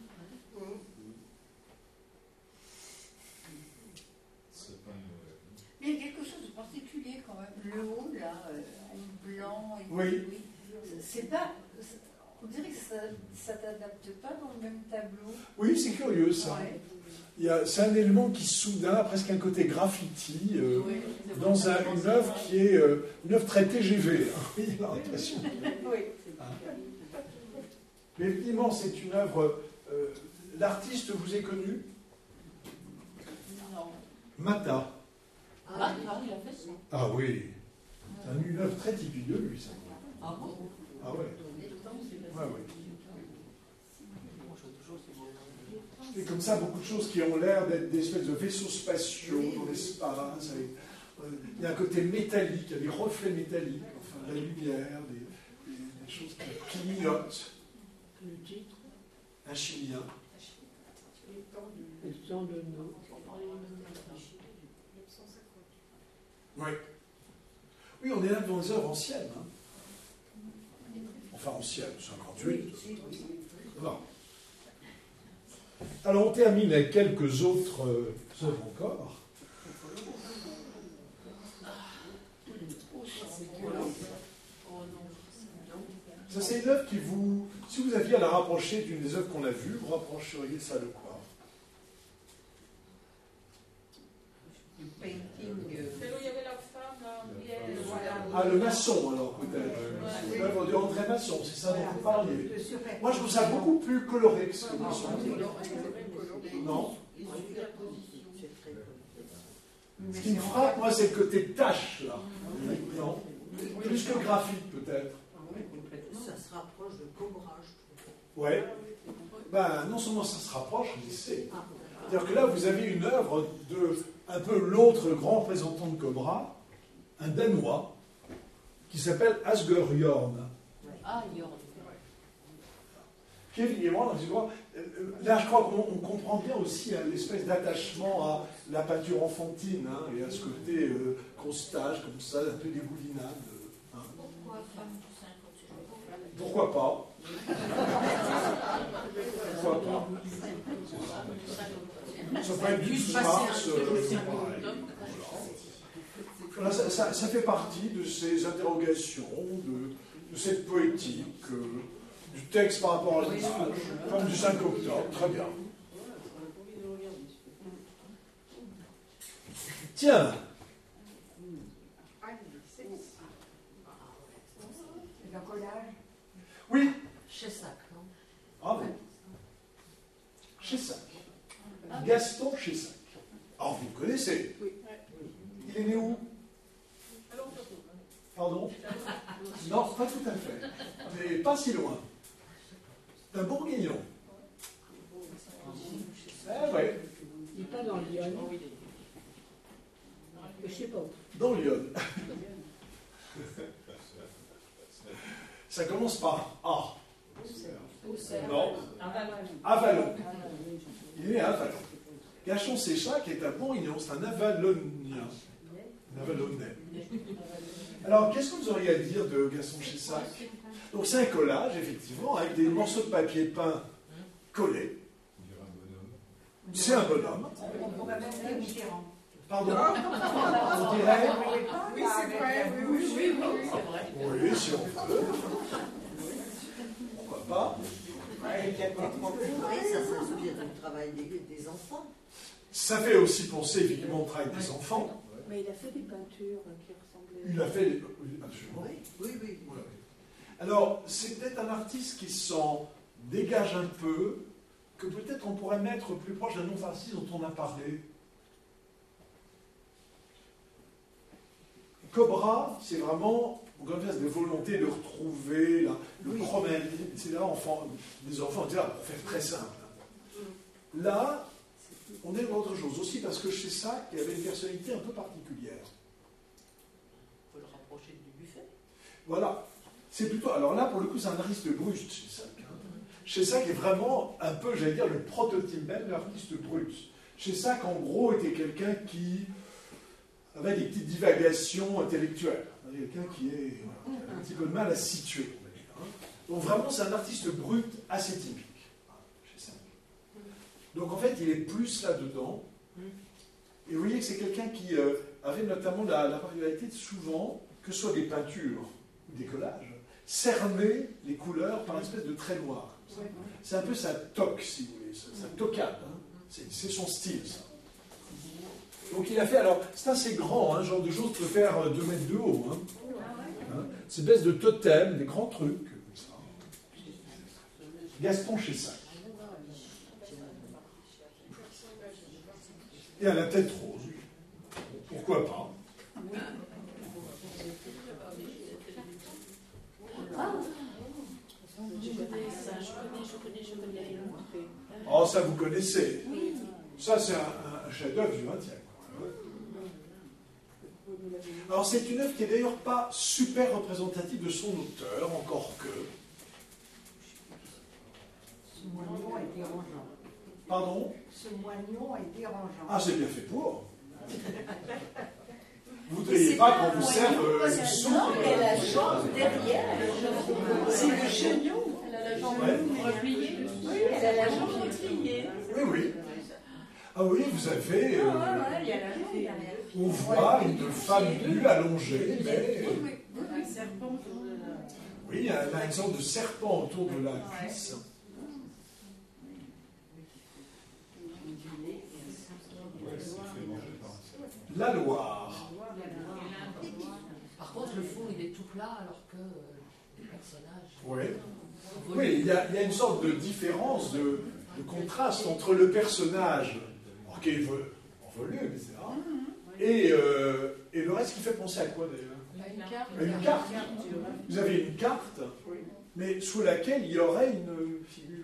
Mais il y a quelque chose de particulier quand même. Le haut, là, euh, en blanc et oui. oui. C'est pas. On dirait que ça ne t'adapte pas dans le même tableau. Oui, c'est curieux ça. Ouais. Il y a, c'est un élément qui soudain a presque un côté graffiti euh, oui, dans un, une œuvre qui est euh, une œuvre très T G V. Hein. Oui, il a l'impression. Oui. Hein. Mais effectivement, c'est une œuvre. Euh, l'artiste vous est connu? Non. Mata. Ah, il a fait ça. Ah oui. C'est une œuvre très typique de lui, ça. Ah bon? Ah ouais. Ouais, ouais. Et comme ça, beaucoup de choses qui ont l'air d'être des espèces de vaisseaux spatiaux dans l'espace. Avec, euh, il y a un côté métallique, il y a des reflets métalliques, enfin, de la lumière, des, des, des choses qui clignotent. Un Chilien. Le temps de nous. Oui. Oui, on est là dans les œuvres anciennes. Hein. Enfin, anciennes, cinquante-huit. Non. Alors, on termine avec quelques autres euh, œuvres encore. Ça, c'est une œuvre qui vous... Si vous aviez à la rapprocher d'une des œuvres qu'on a vues, vous rapprocheriez ça de quoi? Du painting. C'est là où il y avait la femme, là, Ah, le maçon, alors, peut-être. L'œuvre de André Masson, c'est ça dont vous parliez. Moi, je trouve ça beaucoup plus coloré que ce que Masson. Non. Ce qui me frappe, moi, c'est le côté tache, là. Non. Plus que graphique, peut-être. Ça se rapproche de Cobra, je trouve. Ouais. Ben, non seulement ça se rapproche, mais c'est. C'est-à-dire que là, vous avez une œuvre de un peu l'autre grand représentant de Cobra, un Danois, qui s'appelle Asger Jorn. Ah, Jorn. Qui évidemment, là, je crois qu'on comprend bien aussi hein, l'espèce d'attachement à la peinture enfantine hein, et à ce côté euh, constage, comme ça, un peu dégoulinade. Hein. Pourquoi femme du cinquante? Pourquoi pas? Pourquoi pas? Ça peut être du Mars. Voilà, ça, ça, ça fait partie de ces interrogations, de, de cette poétique, euh, du texte par rapport à l'image, comme du cinq octobre. Très bien. Tiens. Le collage. Oui. Chessac, non? Ah bon. Chessac. Gaston Chessac. Alors, vous le connaissez? Oui. Il est né où? Pardon? Non, pas tout à fait. Mais pas si loin. C'est un bourguignon. Eh ouais. Il n'est pas dans Lyon. Je ne sais pas où. Dans Lyon. Ça commence par A. Non. Avalon. Il est né à Avalon. Gaston Chessac est un bourguignon, c'est un avalonien. Un avalonnais. Alors, qu'est-ce que vous auriez à dire de Gaston Chessac? Donc c'est un collage, effectivement, avec des morceaux de papier peint collés. C'est un bonhomme. On pourrait même dire Mitterrand. Pardon. On dirait. Oui, c'est vrai. Oui, oui, oui, oui, c'est vrai. Oui, si on veut. Pourquoi pas? Oui, ça, ça souvient du travail des, des enfants. Ça fait aussi penser évidemment au travail des enfants. Mais il a fait des peintures qui ressemblaient. Il a fait. Absolument. Oui, oui, oui. Oui. Alors, c'est peut-être un artiste qui s'en dégage un peu, que peut-être on pourrait mettre plus proche d'un autre artiste dont on a parlé. Cobra, c'est vraiment, encore une fois, des volontés de retrouver la, le oui. Chromalie, et cetera. Enfant, des enfants, et cetera, pour faire très simple. Là, on est dans autre chose aussi, parce que chez Sacre, il y avait une personnalité un peu particulière. On peut le rapprocher du buffet. Voilà. C'est plutôt, alors là, pour le coup, c'est un artiste brut chez Sacre. Chez Sacre est vraiment un peu, j'allais dire, le prototype même de l'artiste brut. Chez Sacre, en gros, était quelqu'un qui avait des petites divagations intellectuelles. Quelqu'un qui est voilà, un petit peu de mal à se situer. Donc vraiment, c'est un artiste brut assez typique chez Sacre. Donc en fait, il est plus là-dedans. Et vous voyez que c'est quelqu'un qui euh, avait notamment la, la particularité de souvent, que ce soit des peintures ou des collages, cerner les couleurs par une espèce de trait noir. C'est un peu sa toque, si vous voulez, sa, sa tocade. Hein. C'est son style, ça. Donc il a fait, alors c'est assez grand, hein, genre de choses peut faire deux mètres de haut. Hein. Hein, c'est une espèce de totem, des grands trucs, comme ça. Gaston Chessac. Et à la tête rose. Pourquoi pas? Oh, ça vous connaissez. Ça, c'est un, un chef-d'œuvre du vingtième. Alors, c'est une œuvre qui n'est d'ailleurs pas super représentative de son auteur, encore que. Ce moignon est dérangeant. Pardon? Ce moignon est dérangeant. Ah, c'est bien fait pour. Vous ne voudriez pas qu'on vous serve euh, une soupe? Non, mais la jambe derrière, c'est le genou. Elle a la jambe repliée. Oui, elle a la jambe repliée. Oui, oui. Ah oui, vous avez. Euh, on voit une femme nue allongée, mais. Oui, elle a une sorte de serpent autour de la cuisse. La Loire. Par contre, le fond, il est tout plat, alors que euh, les personnages. Oui, oui il, y a, il y a une sorte de différence, de, de contraste entre le personnage, alors qui est en volume, et cetera, et, euh, et le reste qui fait penser à quoi d'ailleurs? Une carte. Une carte. Vous avez une carte, mais sous laquelle il y aurait une figure.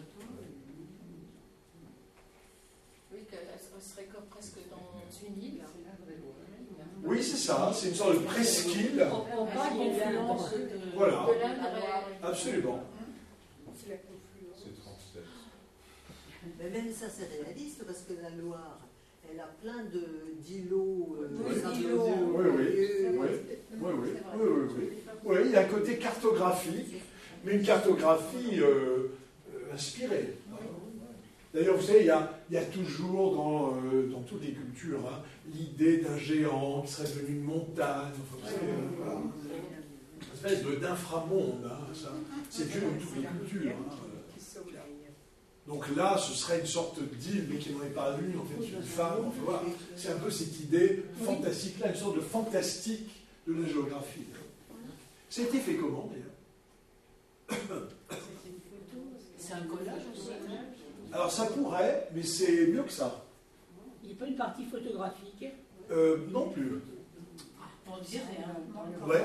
Oui, qu'elle serait comme presque dans une île. Oui, c'est ça, c'est une sorte de presqu'île. Voilà, absolument. C'est trente-sept. Mais même ça, c'est réaliste, parce que la Loire, elle a plein d'îlots. Euh, oui, sablonneux, oui, oui, oui, oui, oui, oui, oui, oui. Oui, il y a un côté cartographique, mais une cartographie euh, euh, inspirée. D'ailleurs, vous savez, il y a, il y a toujours dans, euh, dans toutes les cultures hein, l'idée d'un géant qui serait devenu une montagne. Enfin, vous savez, euh, voilà. Une espèce d'inframonde. Hein, ça. C'est vieux dans toutes les cultures. Hein. Donc là, ce serait une sorte d'île, mais qui n'en est pas une, en fait, une femme. Enfin, voilà. C'est un peu cette idée fantastique-là, une sorte de fantastique de la géographie. Ça a été fait comment, d'ailleurs? C'est un collage aussi. Alors ça pourrait, mais c'est mieux que ça. Il n'y a pas une partie photographique? Euh, non plus. On dirait. Hein. Ouais.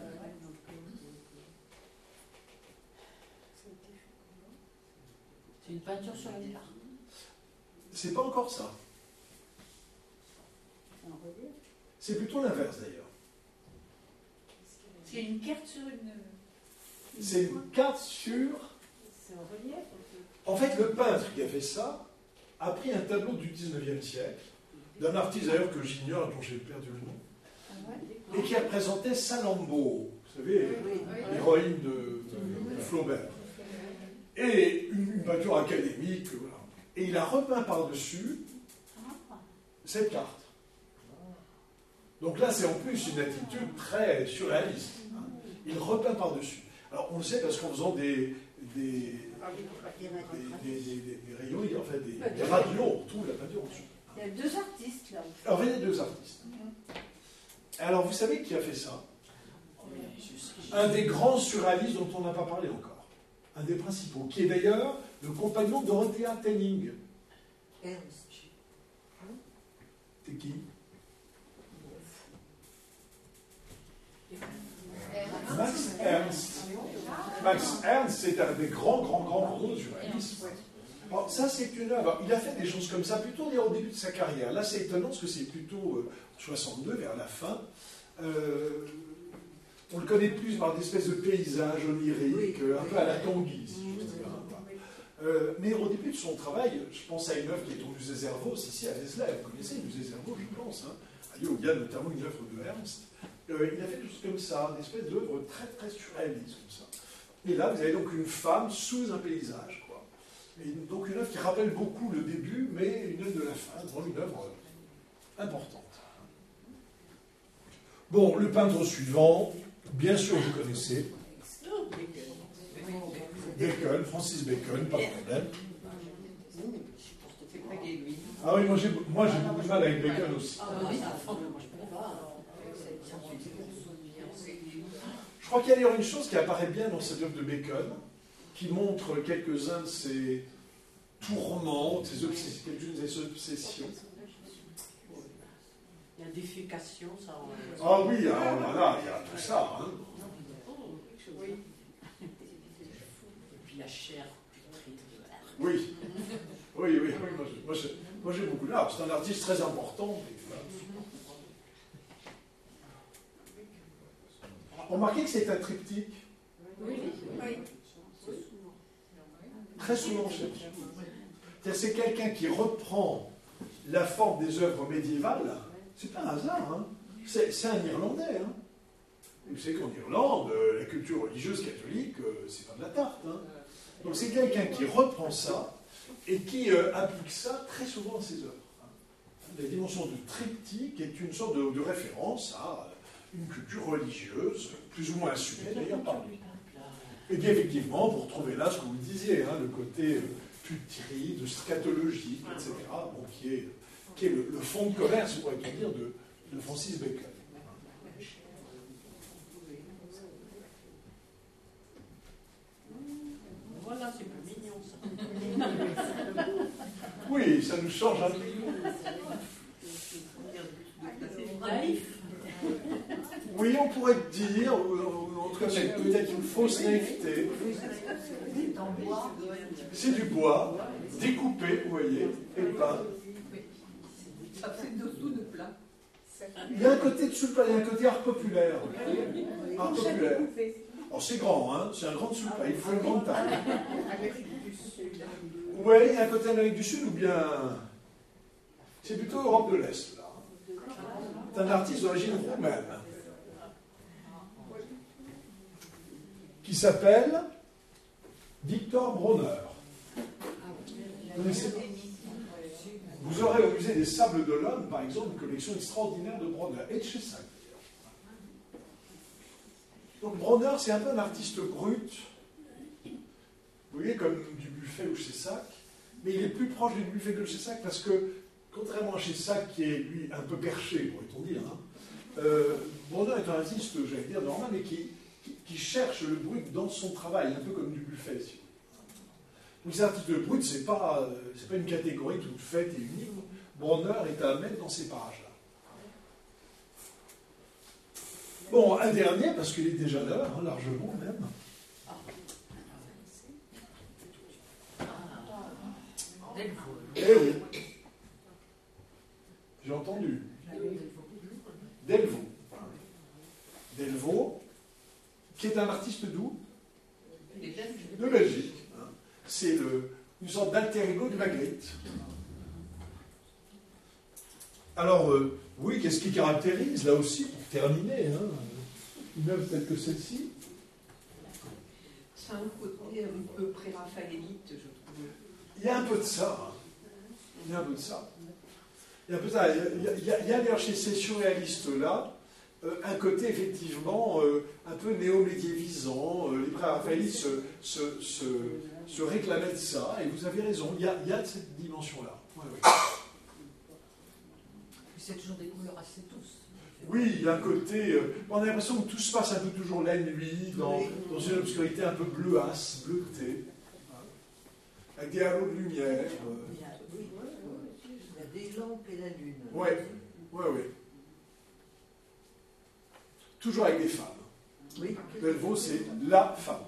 C'est une peinture sur une carte. C'est pas encore ça. C'est plutôt l'inverse d'ailleurs. C'est une carte sur une. C'est une carte sur. C'est en relief. En fait, le peintre qui a fait ça a pris un tableau du dix-neuvième siècle, d'un artiste d'ailleurs que j'ignore, dont j'ai perdu le nom, et qui représentait Salammbô. Vous vous savez, l'héroïne de, de Flaubert. Et une peinture académique, voilà. Et il a repeint par-dessus cette carte. Donc là, c'est en plus une attitude très surréaliste. Hein. Il repeint par-dessus. Alors, on le sait parce qu'en faisant des, des, des, des, des, des, des rayons, en fait, des, des radios, on retrouve la peinture en dessous. Il y a deux artistes là. Alors, il y a deux artistes. Alors, vous savez qui a fait ça? Un des grands surréalistes dont on n'a pas parlé encore. Un des principaux, qui est d'ailleurs le compagnon de Dorothea Tenning. Ernst. C'est qui? Max Ernst. Max Ernst, c'est un des grands, grands, grands grands surréalistes. Alors, ça, c'est une œuvre. Il a fait des choses comme ça plutôt au début de sa carrière. Là, c'est étonnant parce que c'est plutôt euh, soixante-deux, vers la fin. Euh, on le connaît plus par des espèces de paysages oniriques, un peu à la Tanguy, si je veux dire. Euh, mais au début de son travail, je pense à une œuvre qui est au musée Zervos, ici à Vézelay. Vous connaissez le musée Zervos, je pense. Hein, où il y a notamment une œuvre de Ernst. Euh, il a fait des choses comme ça, des espèces d'œuvres très, très surréalistes comme ça. Et là, vous avez donc une femme sous un paysage, quoi. Et donc une œuvre qui rappelle beaucoup le début, mais une œuvre de la fin, donc une œuvre importante. Bon, le peintre suivant, bien sûr, vous connaissez. Bacon, Francis Bacon, pas de problème. Ah oui, moi j'ai, moi j'ai beaucoup de mal avec Bacon aussi. Je crois qu'il y a d'ailleurs une chose qui apparaît bien dans cette œuvre de Bacon, qui montre quelques-uns de ses tourments, de ses obsessions, quelques-unes de ses obsessions. Il y a défécation, ça. Ah oui, alors là, là, il y a tout ça. Hein. Oui. Et puis la chair putride. Oui. Oui, oui, oui. Moi, je, moi, je, moi j'ai beaucoup d'art. C'est un artiste très important. Remarquez que c'est un triptyque. Oui, oui. Très souvent chez lui. C'est quelqu'un qui reprend la forme des œuvres médiévales. C'est pas un hasard, hein. C'est, c'est un Irlandais. Hein. Et vous savez qu'en Irlande, la culture religieuse catholique, c'est pas de la tarte. Hein. Donc c'est quelqu'un qui reprend ça et qui euh, applique ça très souvent dans ses œuvres. Hein. La dimension de triptyque est une sorte de, de référence à une culture religieuse, plus ou moins assumée d'ailleurs par lui. Et bien effectivement, vous retrouvez là ce que vous disiez, hein, le côté euh, putride, scatologique, et cetera, bon, qui est, qui est le, le fond de commerce, pourrait-on dire, de, de Francis Bacon. Voilà, c'est plus mignon ça. Oui, ça nous change un peu. Naïf. Oui, on pourrait dire, en tout cas, c'est peut-être une fausse naïveté. C'est du bois, découpé, vous voyez, et peint. Ça fait dessous de plat. Il y a un côté dessous de plat, il y a un côté art populaire. Art populaire. Alors c'est grand, hein, c'est un grand dessous de plat, il faut une grande taille. Oui, il y a un côté Amérique du Sud ou bien. C'est plutôt Europe de l'Est, là. C'est un artiste d'origine roumaine. Qui s'appelle Victor Bronner. Vous connaissez pas ? Vous aurez au musée des Sables d'Olonne, par exemple, une collection extraordinaire de Bronner, et de Chessac. Donc Bronner, c'est un peu un artiste brut, vous voyez, comme Dubuffet ou Chessac, mais il est plus proche du Dubuffet que de Chessac parce que, contrairement à Chessac, qui est, lui, un peu perché, pourrait-on dire, hein, euh, Bronner est un artiste, j'allais dire, normal, mais qui, qui, qui cherche le brut dans son travail, un peu comme Dubuffet, si vous voulez. Donc, l'artiste brut, ce n'est pas, c'est pas une catégorie toute faite et unique. Bronner est à mettre dans ces parages-là. Bon, un dernier, parce qu'il est déjà l'heure, hein, largement même. Eh oui. J'ai entendu. Delvaux. Delvaux, qui est un artiste d'où ? De Belgique. Hein. C'est le, une sorte d'alter ego de Magritte. Alors, euh, oui, qu'est-ce qui caractérise, là aussi, pour terminer, hein, une œuvre telle que celle-ci. C'est un côté un peu pré-raphaélite, je trouve. Il y a un peu de ça. Hein. Il y a un peu de ça. Il y a un peu de ça. Il y a, il y a, il y a d'ailleurs chez ces surréalistes-là euh, un côté effectivement euh, un peu néo-médiévisant. Euh, les pré-raphaélites se, se, se, se réclamaient de ça, et vous avez raison, il y a, il y a cette dimension-là. Ouais, ouais. C'est toujours des couleurs assez douces. Oui, il y a un côté... Euh, on a l'impression que tout se passe un peu toujours la nuit, dans, dans une obscurité un peu bleuasse, bleutée, avec des halos de lumière. Euh. Il y a, oui, il y a des lampes et la lune. Oui, oui, oui. Toujours avec des femmes. Oui. Delvaux, c'est la femme.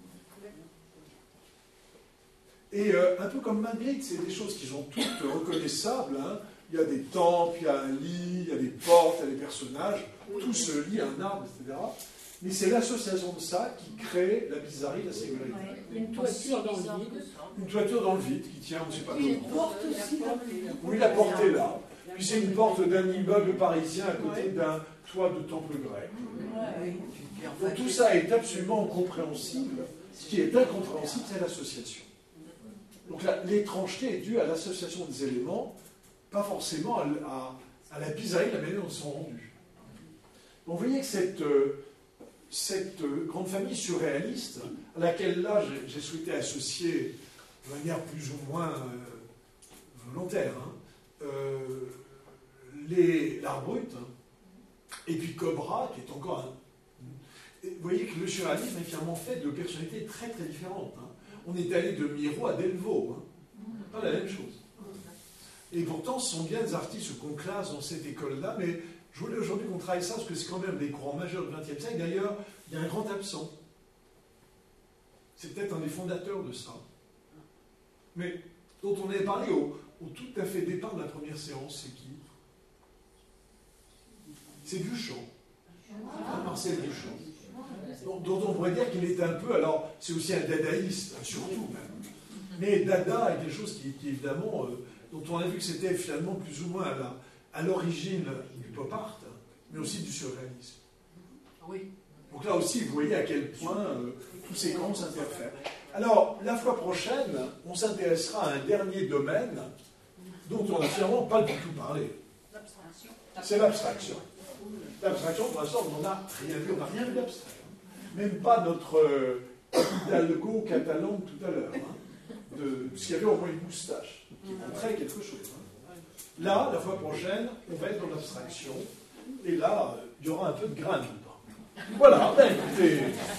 Et euh, un peu comme Magritte, c'est des choses qui sont toutes reconnaissables. Hein. Il y a des temples, il y a un lit, il y a des portes, il y a des personnages, tout se lie, un arbre, et cetera. Mais c'est l'association de ça qui crée la bizarrerie, la singularité. Ouais, une toiture dans le vide. Une toiture dans le vide qui tient, on ne sait pas Une comment. porte aussi dans le vide. Oui, la porte est là. Puis c'est une porte d'un immeuble parisien à côté d'un toit de temple grec. Donc tout ça est absolument incompréhensible. Ce qui est incompréhensible, c'est l'association. Donc l'étrangeté est due à l'association des éléments, pas forcément à, à, à la bizarrerie de la manière dont ils sont rendus. Donc vous voyez que cette, euh, cette euh, grande famille surréaliste, à laquelle là j'ai souhaité associer de manière plus ou moins euh, volontaire, hein, euh, l'art brut, hein, et puis Cobra, qui est encore un... Vous voyez que le surréalisme est finalement fait de personnalités très très différentes. Hein. On est allé de Miro à Delvaux, hein. Pas la même chose. Et pourtant, ce sont bien des artistes qu'on classe dans cette école-là, mais je voulais aujourd'hui qu'on travaille ça, parce que c'est quand même des courants majeurs du vingtième siècle. D'ailleurs, il y a un grand absent. C'est peut-être un des fondateurs de ça, mais dont on avait parlé au, au tout à fait départ de la première séance. C'est qui? C'est Duchamp. Ah, Marcel Duchamp. Dont, dont on pourrait dire qu'il est un peu, alors c'est aussi un dadaïste, surtout même. Mais Dada est quelque chose qui, qui évidemment, euh, dont on a vu que c'était finalement plus ou moins à l'origine du pop art, mais aussi du surréalisme. Oui. Donc là aussi, vous voyez à quel point euh, tous ces camps s'interfèrent. Alors, la fois prochaine, on s'intéressera à un dernier domaine dont on n'a finalement pas du tout parlé. C'est l'abstraction. L'abstraction, pour l'instant, on n'en a rien vu, on n'a rien vu d'abstrait. Même pas notre euh, Hidalgo catalan de tout à l'heure, hein, de, parce qu'il y avait au moins une moustache qui montrait quelque chose. Hein. Là, la fois prochaine, on va être dans l'abstraction, et là, il y aura un peu de grain dedans. Voilà, ben écoutez.